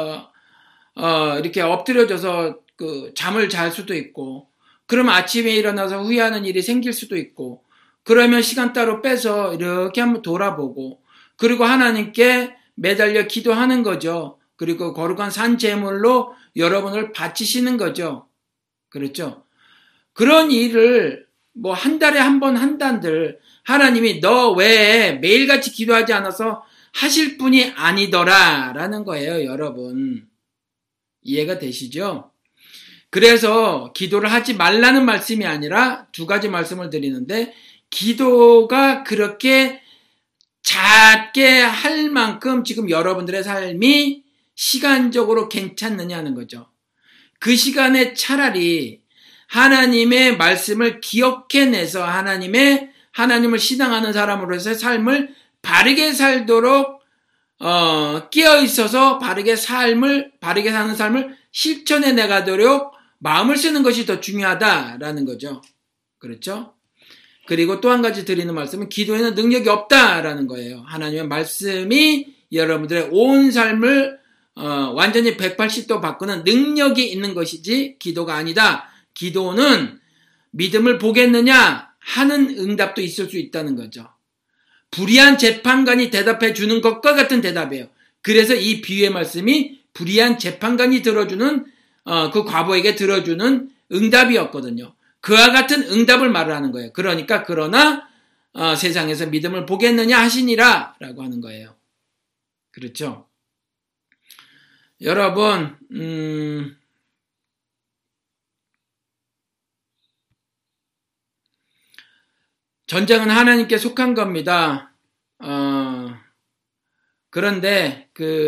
이렇게 엎드려져서 잠을 잘 수도 있고 그러면 아침에 일어나서 후회하는 일이 생길 수도 있고 그러면 시간 따로 빼서 이렇게 한번 돌아보고 그리고 하나님께 매달려 기도하는 거죠. 그리고 거룩한 산 제물로 여러분을 바치시는 거죠. 그렇죠? 그런 일을 뭐 한 달에 한 번 한단들 하나님이 너 외에 매일같이 기도하지 않아서 하실 분이 아니더라 라는 거예요, 여러분. 이해가 되시죠? 그래서 기도를 하지 말라는 말씀이 아니라 두 가지 말씀을 드리는데 기도가 그렇게 작게 할 만큼 지금 여러분들의 삶이 시간적으로 괜찮느냐는 거죠. 그 시간에 차라리 하나님의 말씀을 기억해내서 하나님을 신앙하는 사람으로서의 삶을 바르게 살도록 깨어 있어서 바르게 사는 삶을 실천해 나가도록 마음을 쓰는 것이 더 중요하다라는 거죠. 그렇죠? 그리고 또 한 가지 드리는 말씀은 기도에는 능력이 없다라는 거예요. 하나님의 말씀이 여러분들의 온 삶을 완전히 180도 바꾸는 능력이 있는 것이지 기도가 아니다. 기도는 믿음을 보겠느냐 하는 응답도 있을 수 있다는 거죠. 불의한 재판관이 대답해 주는 것과 같은 대답이에요. 그래서 이 비유의 말씀이 불의한 재판관이 들어주는 그 과부에게 들어주는 응답이었거든요. 그와 같은 응답을 말하는 거예요. 그러나 세상에서 믿음을 보겠느냐 하시니라 라고 하는 거예요. 그렇죠? 여러분 전쟁은 하나님께 속한 겁니다. 그런데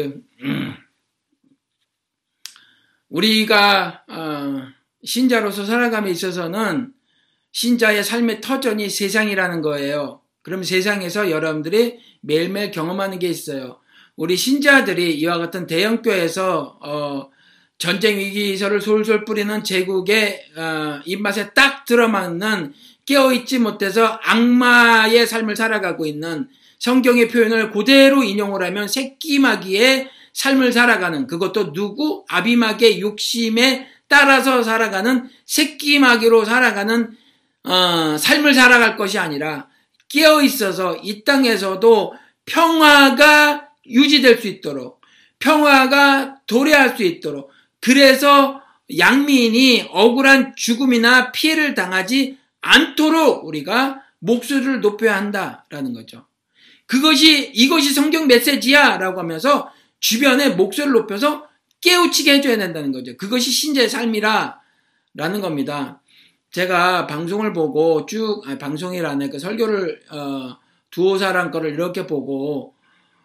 우리가 신자로서 살아감에 있어서는 신자의 삶의 터전이 세상이라는 거예요. 그럼 세상에서 여러분들이 매일매일 경험하는 게 있어요. 우리 신자들이 이와 같은 대형교회에서 전쟁 위기설을 솔솔 뿌리는 제국의 입맛에 딱 들어맞는 깨어있지 못해서 악마의 삶을 살아가고 있는 성경의 표현을 그대로 인용을 하면 새끼마귀의 삶을 살아가는 그것도 아비마귀의 욕심에 따라서 살아가는 새끼마귀로 살아가는 삶을 살아갈 것이 아니라 깨어있어서 이 땅에서도 평화가 유지될 수 있도록 평화가 도래할 수 있도록 그래서 양민이 억울한 죽음이나 피해를 당하지 않도록 우리가 목소리를 높여야 한다라는 거죠. 이것이 성경 메시지야 라고 하면서 주변에 목소리를 높여서 깨우치게 해줘야 된다는 거죠. 그것이 신자의 삶이라 라는 겁니다. 제가 방송을 보고 방송이라네 설교를 두오사랑 거를 이렇게 보고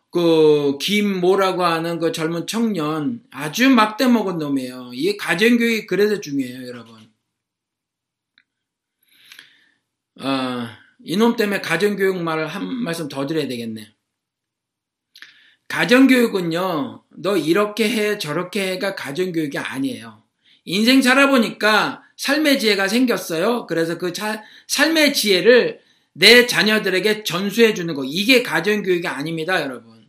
김모라고 하는 젊은 청년 아주 막대 먹은 놈이에요. 이게 가정교육이 그래서 중요해요, 여러분. 이놈 때문에 가정교육 말을 한 말씀 더 드려야 되겠네. 가정교육은요, 너 이렇게 해, 저렇게 해가 가정교육이 아니에요. 인생 살아보니까 삶의 지혜가 생겼어요. 그래서 그 삶의 지혜를 내 자녀들에게 전수해 주는 거. 이게 가정교육이 아닙니다, 여러분.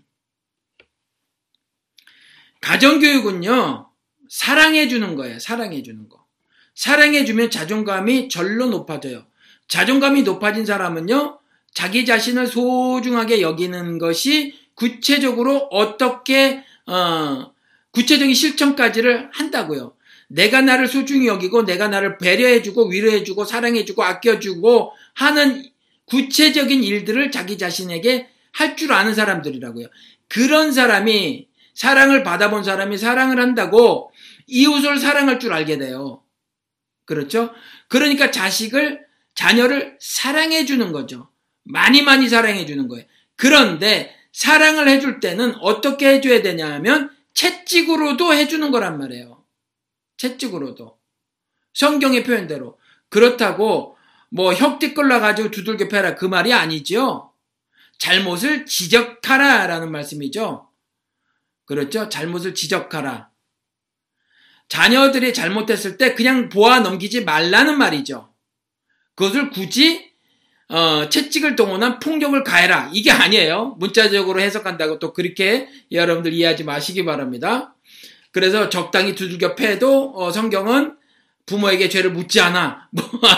가정교육은요, 사랑해 주는 거예요. 사랑해 주는 거. 사랑해 주면 자존감이 절로 높아져요. 자존감이 높아진 사람은요, 자기 자신을 소중하게 여기는 것이 구체적으로 어떻게 구체적인 실천까지를 한다고요. 내가 나를 소중히 여기고 내가 나를 배려해주고 위로해주고 사랑해주고 아껴주고 하는 구체적인 일들을 자기 자신에게 할 줄 아는 사람들이라고요. 그런 사람이 사랑을 받아본 사람이 사랑을 한다고 이웃을 사랑할 줄 알게 돼요. 그렇죠? 그러니까 자녀를 사랑해주는 거죠. 많이 사랑해주는 거예요. 그런데 사랑을 해줄 때는 어떻게 해줘야 되냐 하면 채찍으로도 해주는 거란 말이에요. 채찍으로도. 성경의 표현대로. 그렇다고 뭐 혁띠 끌라가지고 두들겨 패라 그 말이 아니죠. 잘못을 지적하라 라는 말씀이죠. 그렇죠? 잘못을 지적하라. 자녀들이 잘못했을 때 그냥 보아 넘기지 말라는 말이죠. 그것을 굳이 채찍을 동원한 폭력을 가해라. 이게 아니에요. 문자적으로 해석한다고 또 그렇게 여러분들 이해하지 마시기 바랍니다. 그래서 적당히 두들겨 패도 성경은 부모에게 죄를 묻지 않아.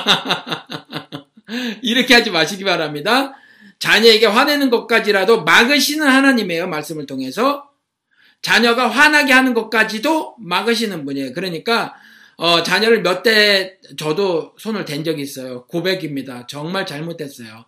이렇게 하지 마시기 바랍니다. 자녀에게 화내는 것까지라도 막으시는 하나님이에요. 말씀을 통해서. 자녀가 화나게 하는 것까지도 막으시는 분이에요. 그러니까 자녀를 몇 대 저도 손을 댄 적이 있어요. 고백입니다. 정말 잘못했어요.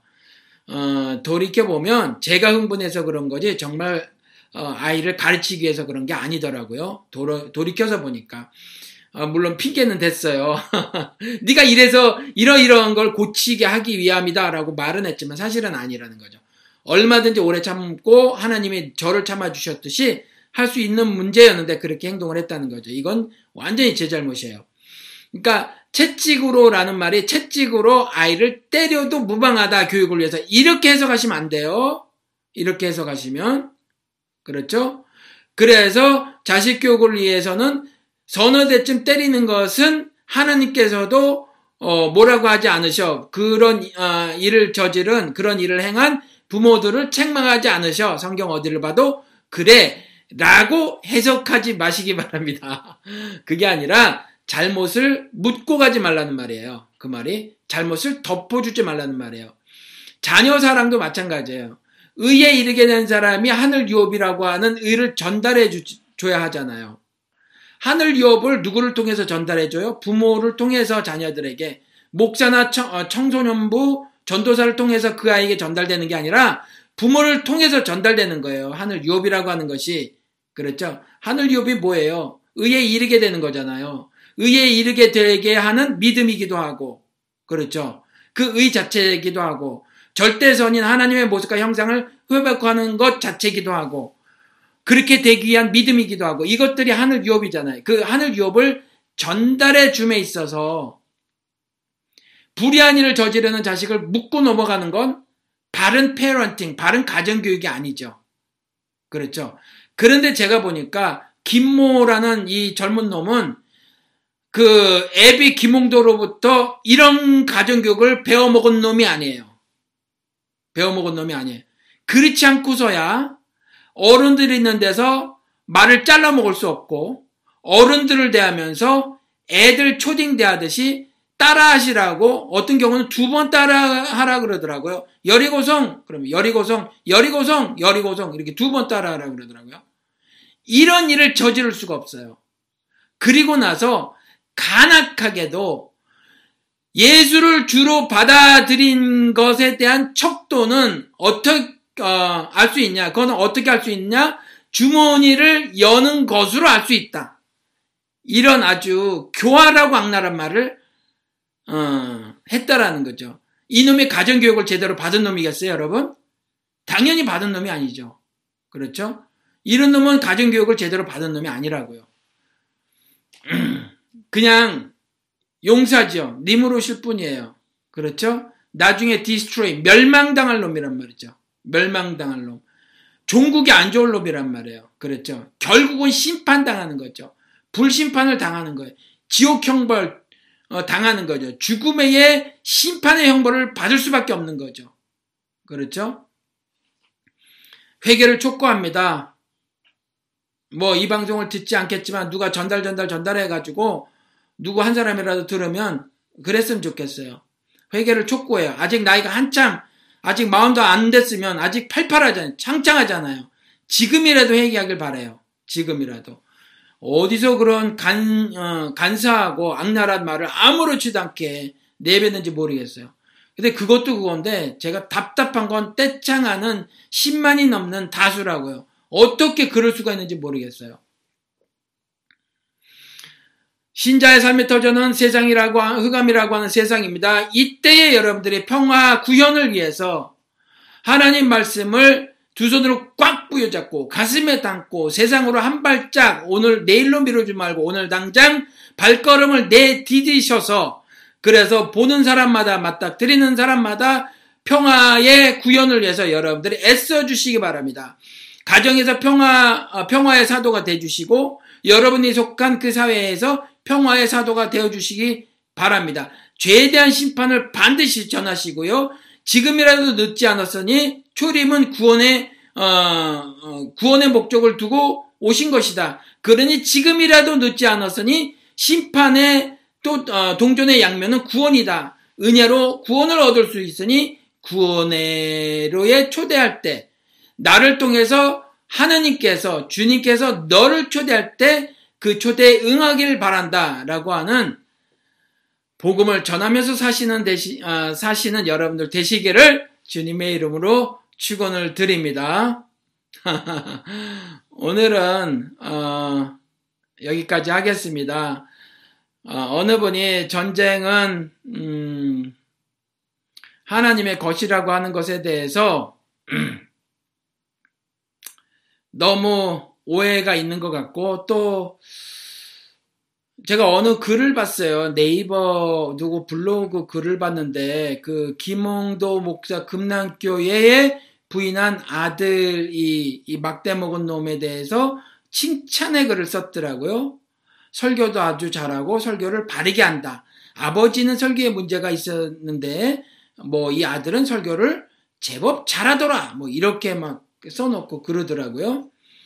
돌이켜보면 제가 흥분해서 그런 거지 정말 아이를 가르치기 위해서 그런 게 아니더라고요. 돌이켜서 보니까. 물론 핑계는 됐어요. 네가 이래서 이러이러한 걸 고치게 하기 위함이다 라고 말은 했지만 사실은 아니라는 거죠. 얼마든지 오래 참고 하나님이 저를 참아주셨듯이 할 수 있는 문제였는데 그렇게 행동을 했다는 거죠. 이건 완전히 제 잘못이에요. 그러니까 채찍으로라는 말이 채찍으로 아이를 때려도 무방하다 교육을 위해서 이렇게 해석하시면 안 돼요. 이렇게 해석하시면 그렇죠? 그래서 자식 교육을 위해서는 서너 대쯤 때리는 것은 하나님께서도 뭐라고 하지 않으셔. 그런 일을 저지른 그런 일을 행한 부모들을 책망하지 않으셔. 성경 어디를 봐도 그래 라고 해석하지 마시기 바랍니다. 그게 아니라 잘못을 묻고 가지 말라는 말이에요. 그 말이 잘못을 덮어주지 말라는 말이에요. 자녀 사랑도 마찬가지예요. 의에 이르게 된 사람이 하늘 유업이라고 하는 의를 전달해 줘야 하잖아요. 하늘 유업을 누구를 통해서 전달해 줘요? 부모를 통해서 자녀들에게. 목사나 청소년부 전도사를 통해서 그 아이에게 전달되는 게 아니라 부모를 통해서 전달되는 거예요. 하늘 유업이라고 하는 것이. 그렇죠? 하늘 유업이 뭐예요? 의에 이르게 되는 거잖아요. 의에 이르게 되게 하는 믿음이기도 하고, 그렇죠? 그 의 자체이기도 하고, 절대선인 하나님의 모습과 형상을 회복하는 것 자체이기도 하고, 그렇게 되기 위한 믿음이기도 하고, 이것들이 하늘 유업이잖아요. 그 하늘 유업을 전달해 줌에 있어서 불의한 일을 저지르는 자식을 묻고 넘어가는 건 바른 패런팅, 바른 가정교육이 아니죠. 그렇죠? 그런데 제가 보니까 김모라는 이 젊은 놈은 그 애비 김홍도로부터 이런 가정교육을 배워먹은 놈이 아니에요. 배워먹은 놈이 아니에요. 그렇지 않고서야 어른들이 있는 데서 말을 잘라먹을 수 없고 어른들을 대하면서 애들 초딩 대하듯이 따라하시라고 어떤 경우는 2번 따라하라 그러더라고요. 여리고성 그러면 여리고성 이렇게 2번 따라하라 그러더라고요. 이런 일을 저지를 수가 없어요. 그리고 나서 간악하게도 예수를 주로 받아들인 것에 대한 척도는 어떻게 알 수 있냐? 그거는 어떻게 알 수 있냐? 주머니를 여는 것으로 알 수 있다. 이런 아주 교활하고 악랄한 말을 했다라는 거죠. 이놈이 가정교육을 제대로 받은 놈이겠어요, 여러분? 당연히 받은 놈이 아니죠. 그렇죠? 이런 놈은 가정교육을 제대로 받은 놈이 아니라고요. 그냥 용사죠. 님으로 오실 뿐이에요. 그렇죠? 나중에 destroy, 멸망당할 놈이란 말이죠. 멸망당할 놈. 종국이 안 좋을 놈이란 말이에요. 그렇죠. 결국은 심판당하는 거죠. 불심판을 당하는 거예요. 지옥 형벌 당하는 거죠. 죽음의 심판의 형벌을 받을 수밖에 없는 거죠. 그렇죠? 회개를 촉구합니다. 뭐 이 방송을 듣지 않겠지만 누가 전달해가지고 누구 한 사람이라도 들으면 그랬으면 좋겠어요. 회개를 촉구해요. 아직 나이가 한참, 아직 마음도 안 됐으면 아직 팔팔하잖아요. 창창하잖아요. 지금이라도 회개하길 바라요. 지금이라도. 어디서 그런 간사하고 악랄한 말을 아무렇지도 않게 내뱉는지 모르겠어요. 근데 그것도 그건데 제가 답답한 건 떼창하는 10만이 넘는 다수라고요. 어떻게 그럴 수가 있는지 모르겠어요. 신자의 삶의 터전은 흑암이라고 하는 세상입니다. 이때에 여러분들이 평화 구현을 위해서 하나님 말씀을 두 손으로 꽉 부여잡고 가슴에 담고 세상으로 한 발짝 오늘 내일로 미루지 말고 오늘 당장 발걸음을 내디디셔서 그래서 보는 사람마다 맞닥뜨리는 사람마다 평화의 구현을 위해서 여러분들이 애써주시기 바랍니다. 가정에서 평화의 사도가 되어주시고 여러분이 속한 그 사회에서 평화의 사도가 되어주시기 바랍니다. 죄에 대한 심판을 반드시 전하시고요. 지금이라도 늦지 않았으니 초림은 구원의 목적을 두고 오신 것이다. 그러니 지금이라도 늦지 않았으니 심판의 또 동전의 양면은 구원이다. 은혜로 구원을 얻을 수 있으니 구원으로의 초대할 때 나를 통해서 하느님께서 주님께서 너를 초대할 때 그 초대에 응하기를 바란다 라고 하는 복음을 전하면서 사시는 여러분들 되시기를 주님의 이름으로 축원을 드립니다. 오늘은 여기까지 하겠습니다. 어느 분이 전쟁은 하나님의 것이라고 하는 것에 대해서 너무 오해가 있는 것 같고 또 제가 어느 글을 봤어요. 네이버 누구 블로그 글을 봤는데 그 김홍도 목사 금남교회에 부인한 아들이 이 막대 먹은 놈에 대해서 칭찬의 글을 썼더라고요. 설교도 아주 잘하고 설교를 바르게 한다. 아버지는 설교에 문제가 있었는데 뭐 이 아들은 설교를 제법 잘하더라. 뭐 이렇게 막 써놓고 그러더라고요.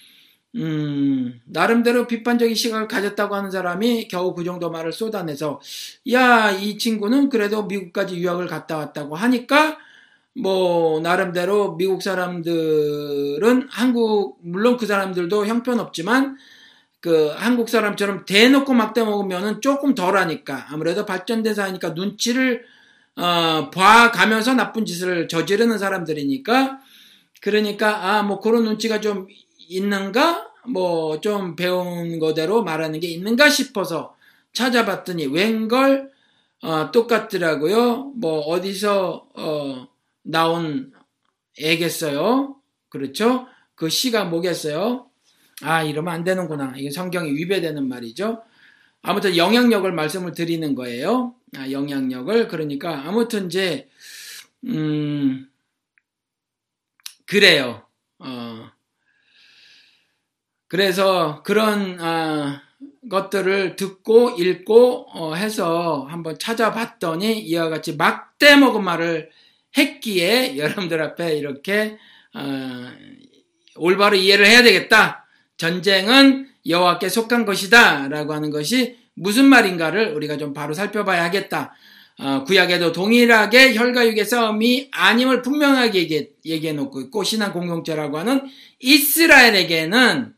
나름대로 비판적인 시각을 가졌다고 하는 사람이 겨우 그 정도 말을 쏟아내서 야, 이 친구는 그래도 미국까지 유학을 갔다 왔다고 하니까 뭐 나름대로 미국 사람들은 물론 그 사람들도 형편없지만 그 한국 사람처럼 대놓고 막대 먹으면은 조금 덜하니까 아무래도 발전된 사회니까 눈치를 봐가면서 나쁜 짓을 저지르는 사람들이니까 그러니까 뭐 그런 눈치가 좀 있는가? 뭐 좀 배운 거대로 말하는 게 있는가 싶어서 찾아봤더니 웬걸 똑같더라고요. 뭐 어디서 나온 애겠어요. 그렇죠? 그 시가 뭐겠어요? 이러면 안 되는구나. 이게 성경에 위배되는 말이죠. 아무튼 영향력을 말씀을 드리는 거예요. 영향력을. 그러니까 아무튼 이제 그래요. 그래서 그런 것들을 듣고 읽고 해서 한번 찾아봤더니 이와 같이 막대 먹은 말을 했기에 여러분들 앞에 이렇게 올바로 이해를 해야 되겠다. 전쟁은 여호와께 속한 것이다 라고 하는 것이 무슨 말인가를 우리가 좀 바로 살펴봐야 하겠다. 구약에도 동일하게 혈과 육의 싸움이 아님을 분명하게 얘기해 놓고 있고 신앙 공동체라고 하는 이스라엘에게는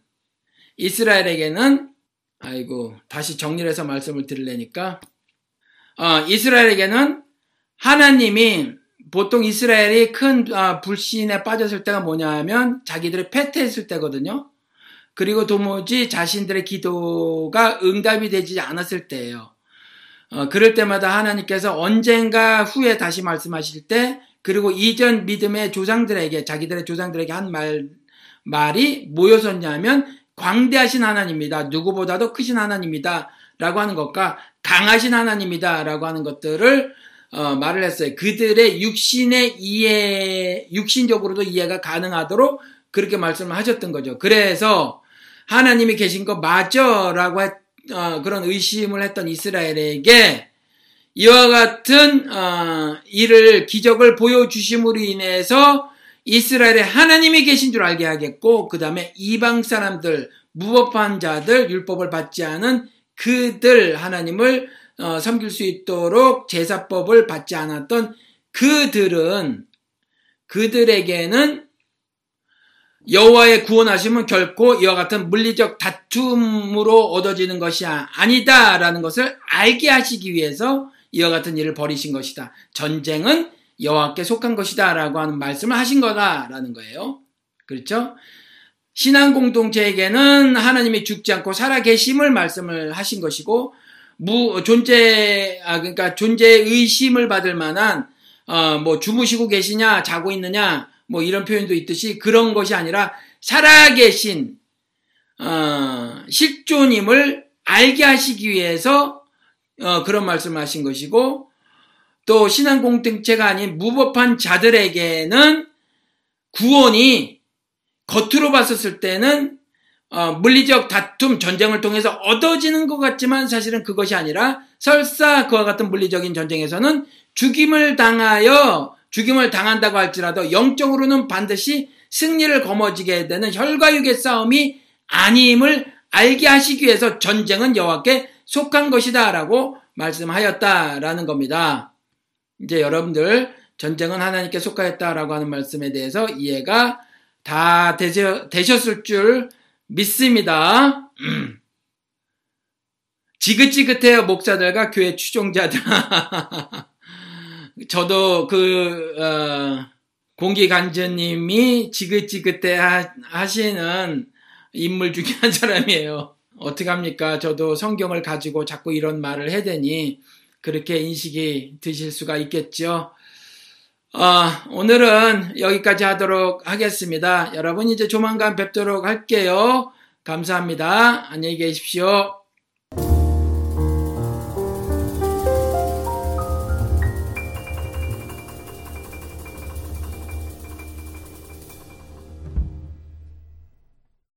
다시 정리를 해서 말씀을 드리려니까 이스라엘에게는 하나님이 보통 이스라엘이 큰 불신에 빠졌을 때가 뭐냐 하면 자기들이 패퇴했을 때거든요. 그리고 도무지 자신들의 기도가 응답이 되지 않았을 때예요. 그럴 때마다 하나님께서 언젠가 후에 다시 말씀하실 때 그리고 이전 믿음의 조상들에게 자기들의 조상들에게 한 말이 뭐였었냐면 광대하신 하나님이다. 누구보다도 크신 하나님이다. 라고 하는 것과 강하신 하나님이다. 라고 하는 것들을 말을 했어요. 그들의 육신적으로도 이해가 가능하도록 그렇게 말씀을 하셨던 거죠. 그래서 하나님이 계신 거 맞아라고 그런 의심을 했던 이스라엘에게 이와 같은 기적을 보여주심으로 인해서 이스라엘에 하나님이 계신 줄 알게 하겠고, 그 다음에 이방 사람들, 무법한 자들, 율법을 받지 않은 그들 하나님을 섬길 수 있도록 제사법을 받지 않았던 그들에게는 여호와의 구원하심은 결코 이와 같은 물리적 다툼으로 얻어지는 것이 아니다라는 것을 알게 하시기 위해서 이와 같은 일을 벌이신 것이다. 전쟁은 여호와께 속한 것이다 라고 하는 말씀을 하신 거다라는 거예요. 그렇죠? 신앙 공동체에게는 하나님이 죽지 않고 살아계심을 말씀을 하신 것이고, 그러니까 존재 의심을 받을 만한 주무시고 계시냐 자고 있느냐 이런 표현도 있듯이 그런 것이 아니라 살아계신 실존임을 알게 하시기 위해서 그런 말씀을 하신 것이고, 또 신앙 공동체가 아닌 무법한 자들에게는 구원이 겉으로 봤었을 때는 물리적 다툼, 전쟁을 통해서 얻어지는 것 같지만 사실은 그것이 아니라 설사 그와 같은 물리적인 전쟁에서는 죽임을 당한다고 할지라도 영적으로는 반드시 승리를 거머쥐게 되는 혈과 육의 싸움이 아님을 알게 하시기 위해서 전쟁은 여호와께 속한 것이다 라고 말씀하였다라는 겁니다. 이제 여러분들 전쟁은 하나님께 속하였다라고 하는 말씀에 대해서 이해가 다 되셨을 줄 믿습니다. 지긋지긋해요, 목사들과 교회 추종자들. 저도 공기간주님이 지긋지긋해 하시는 인물 중에 한 사람이에요. 어떡합니까? 저도 성경을 가지고 자꾸 이런 말을 해대니 그렇게 인식이 드실 수가 있겠죠. 오늘은 여기까지 하도록 하겠습니다. 여러분 이제 조만간 뵙도록 할게요. 감사합니다. 안녕히 계십시오.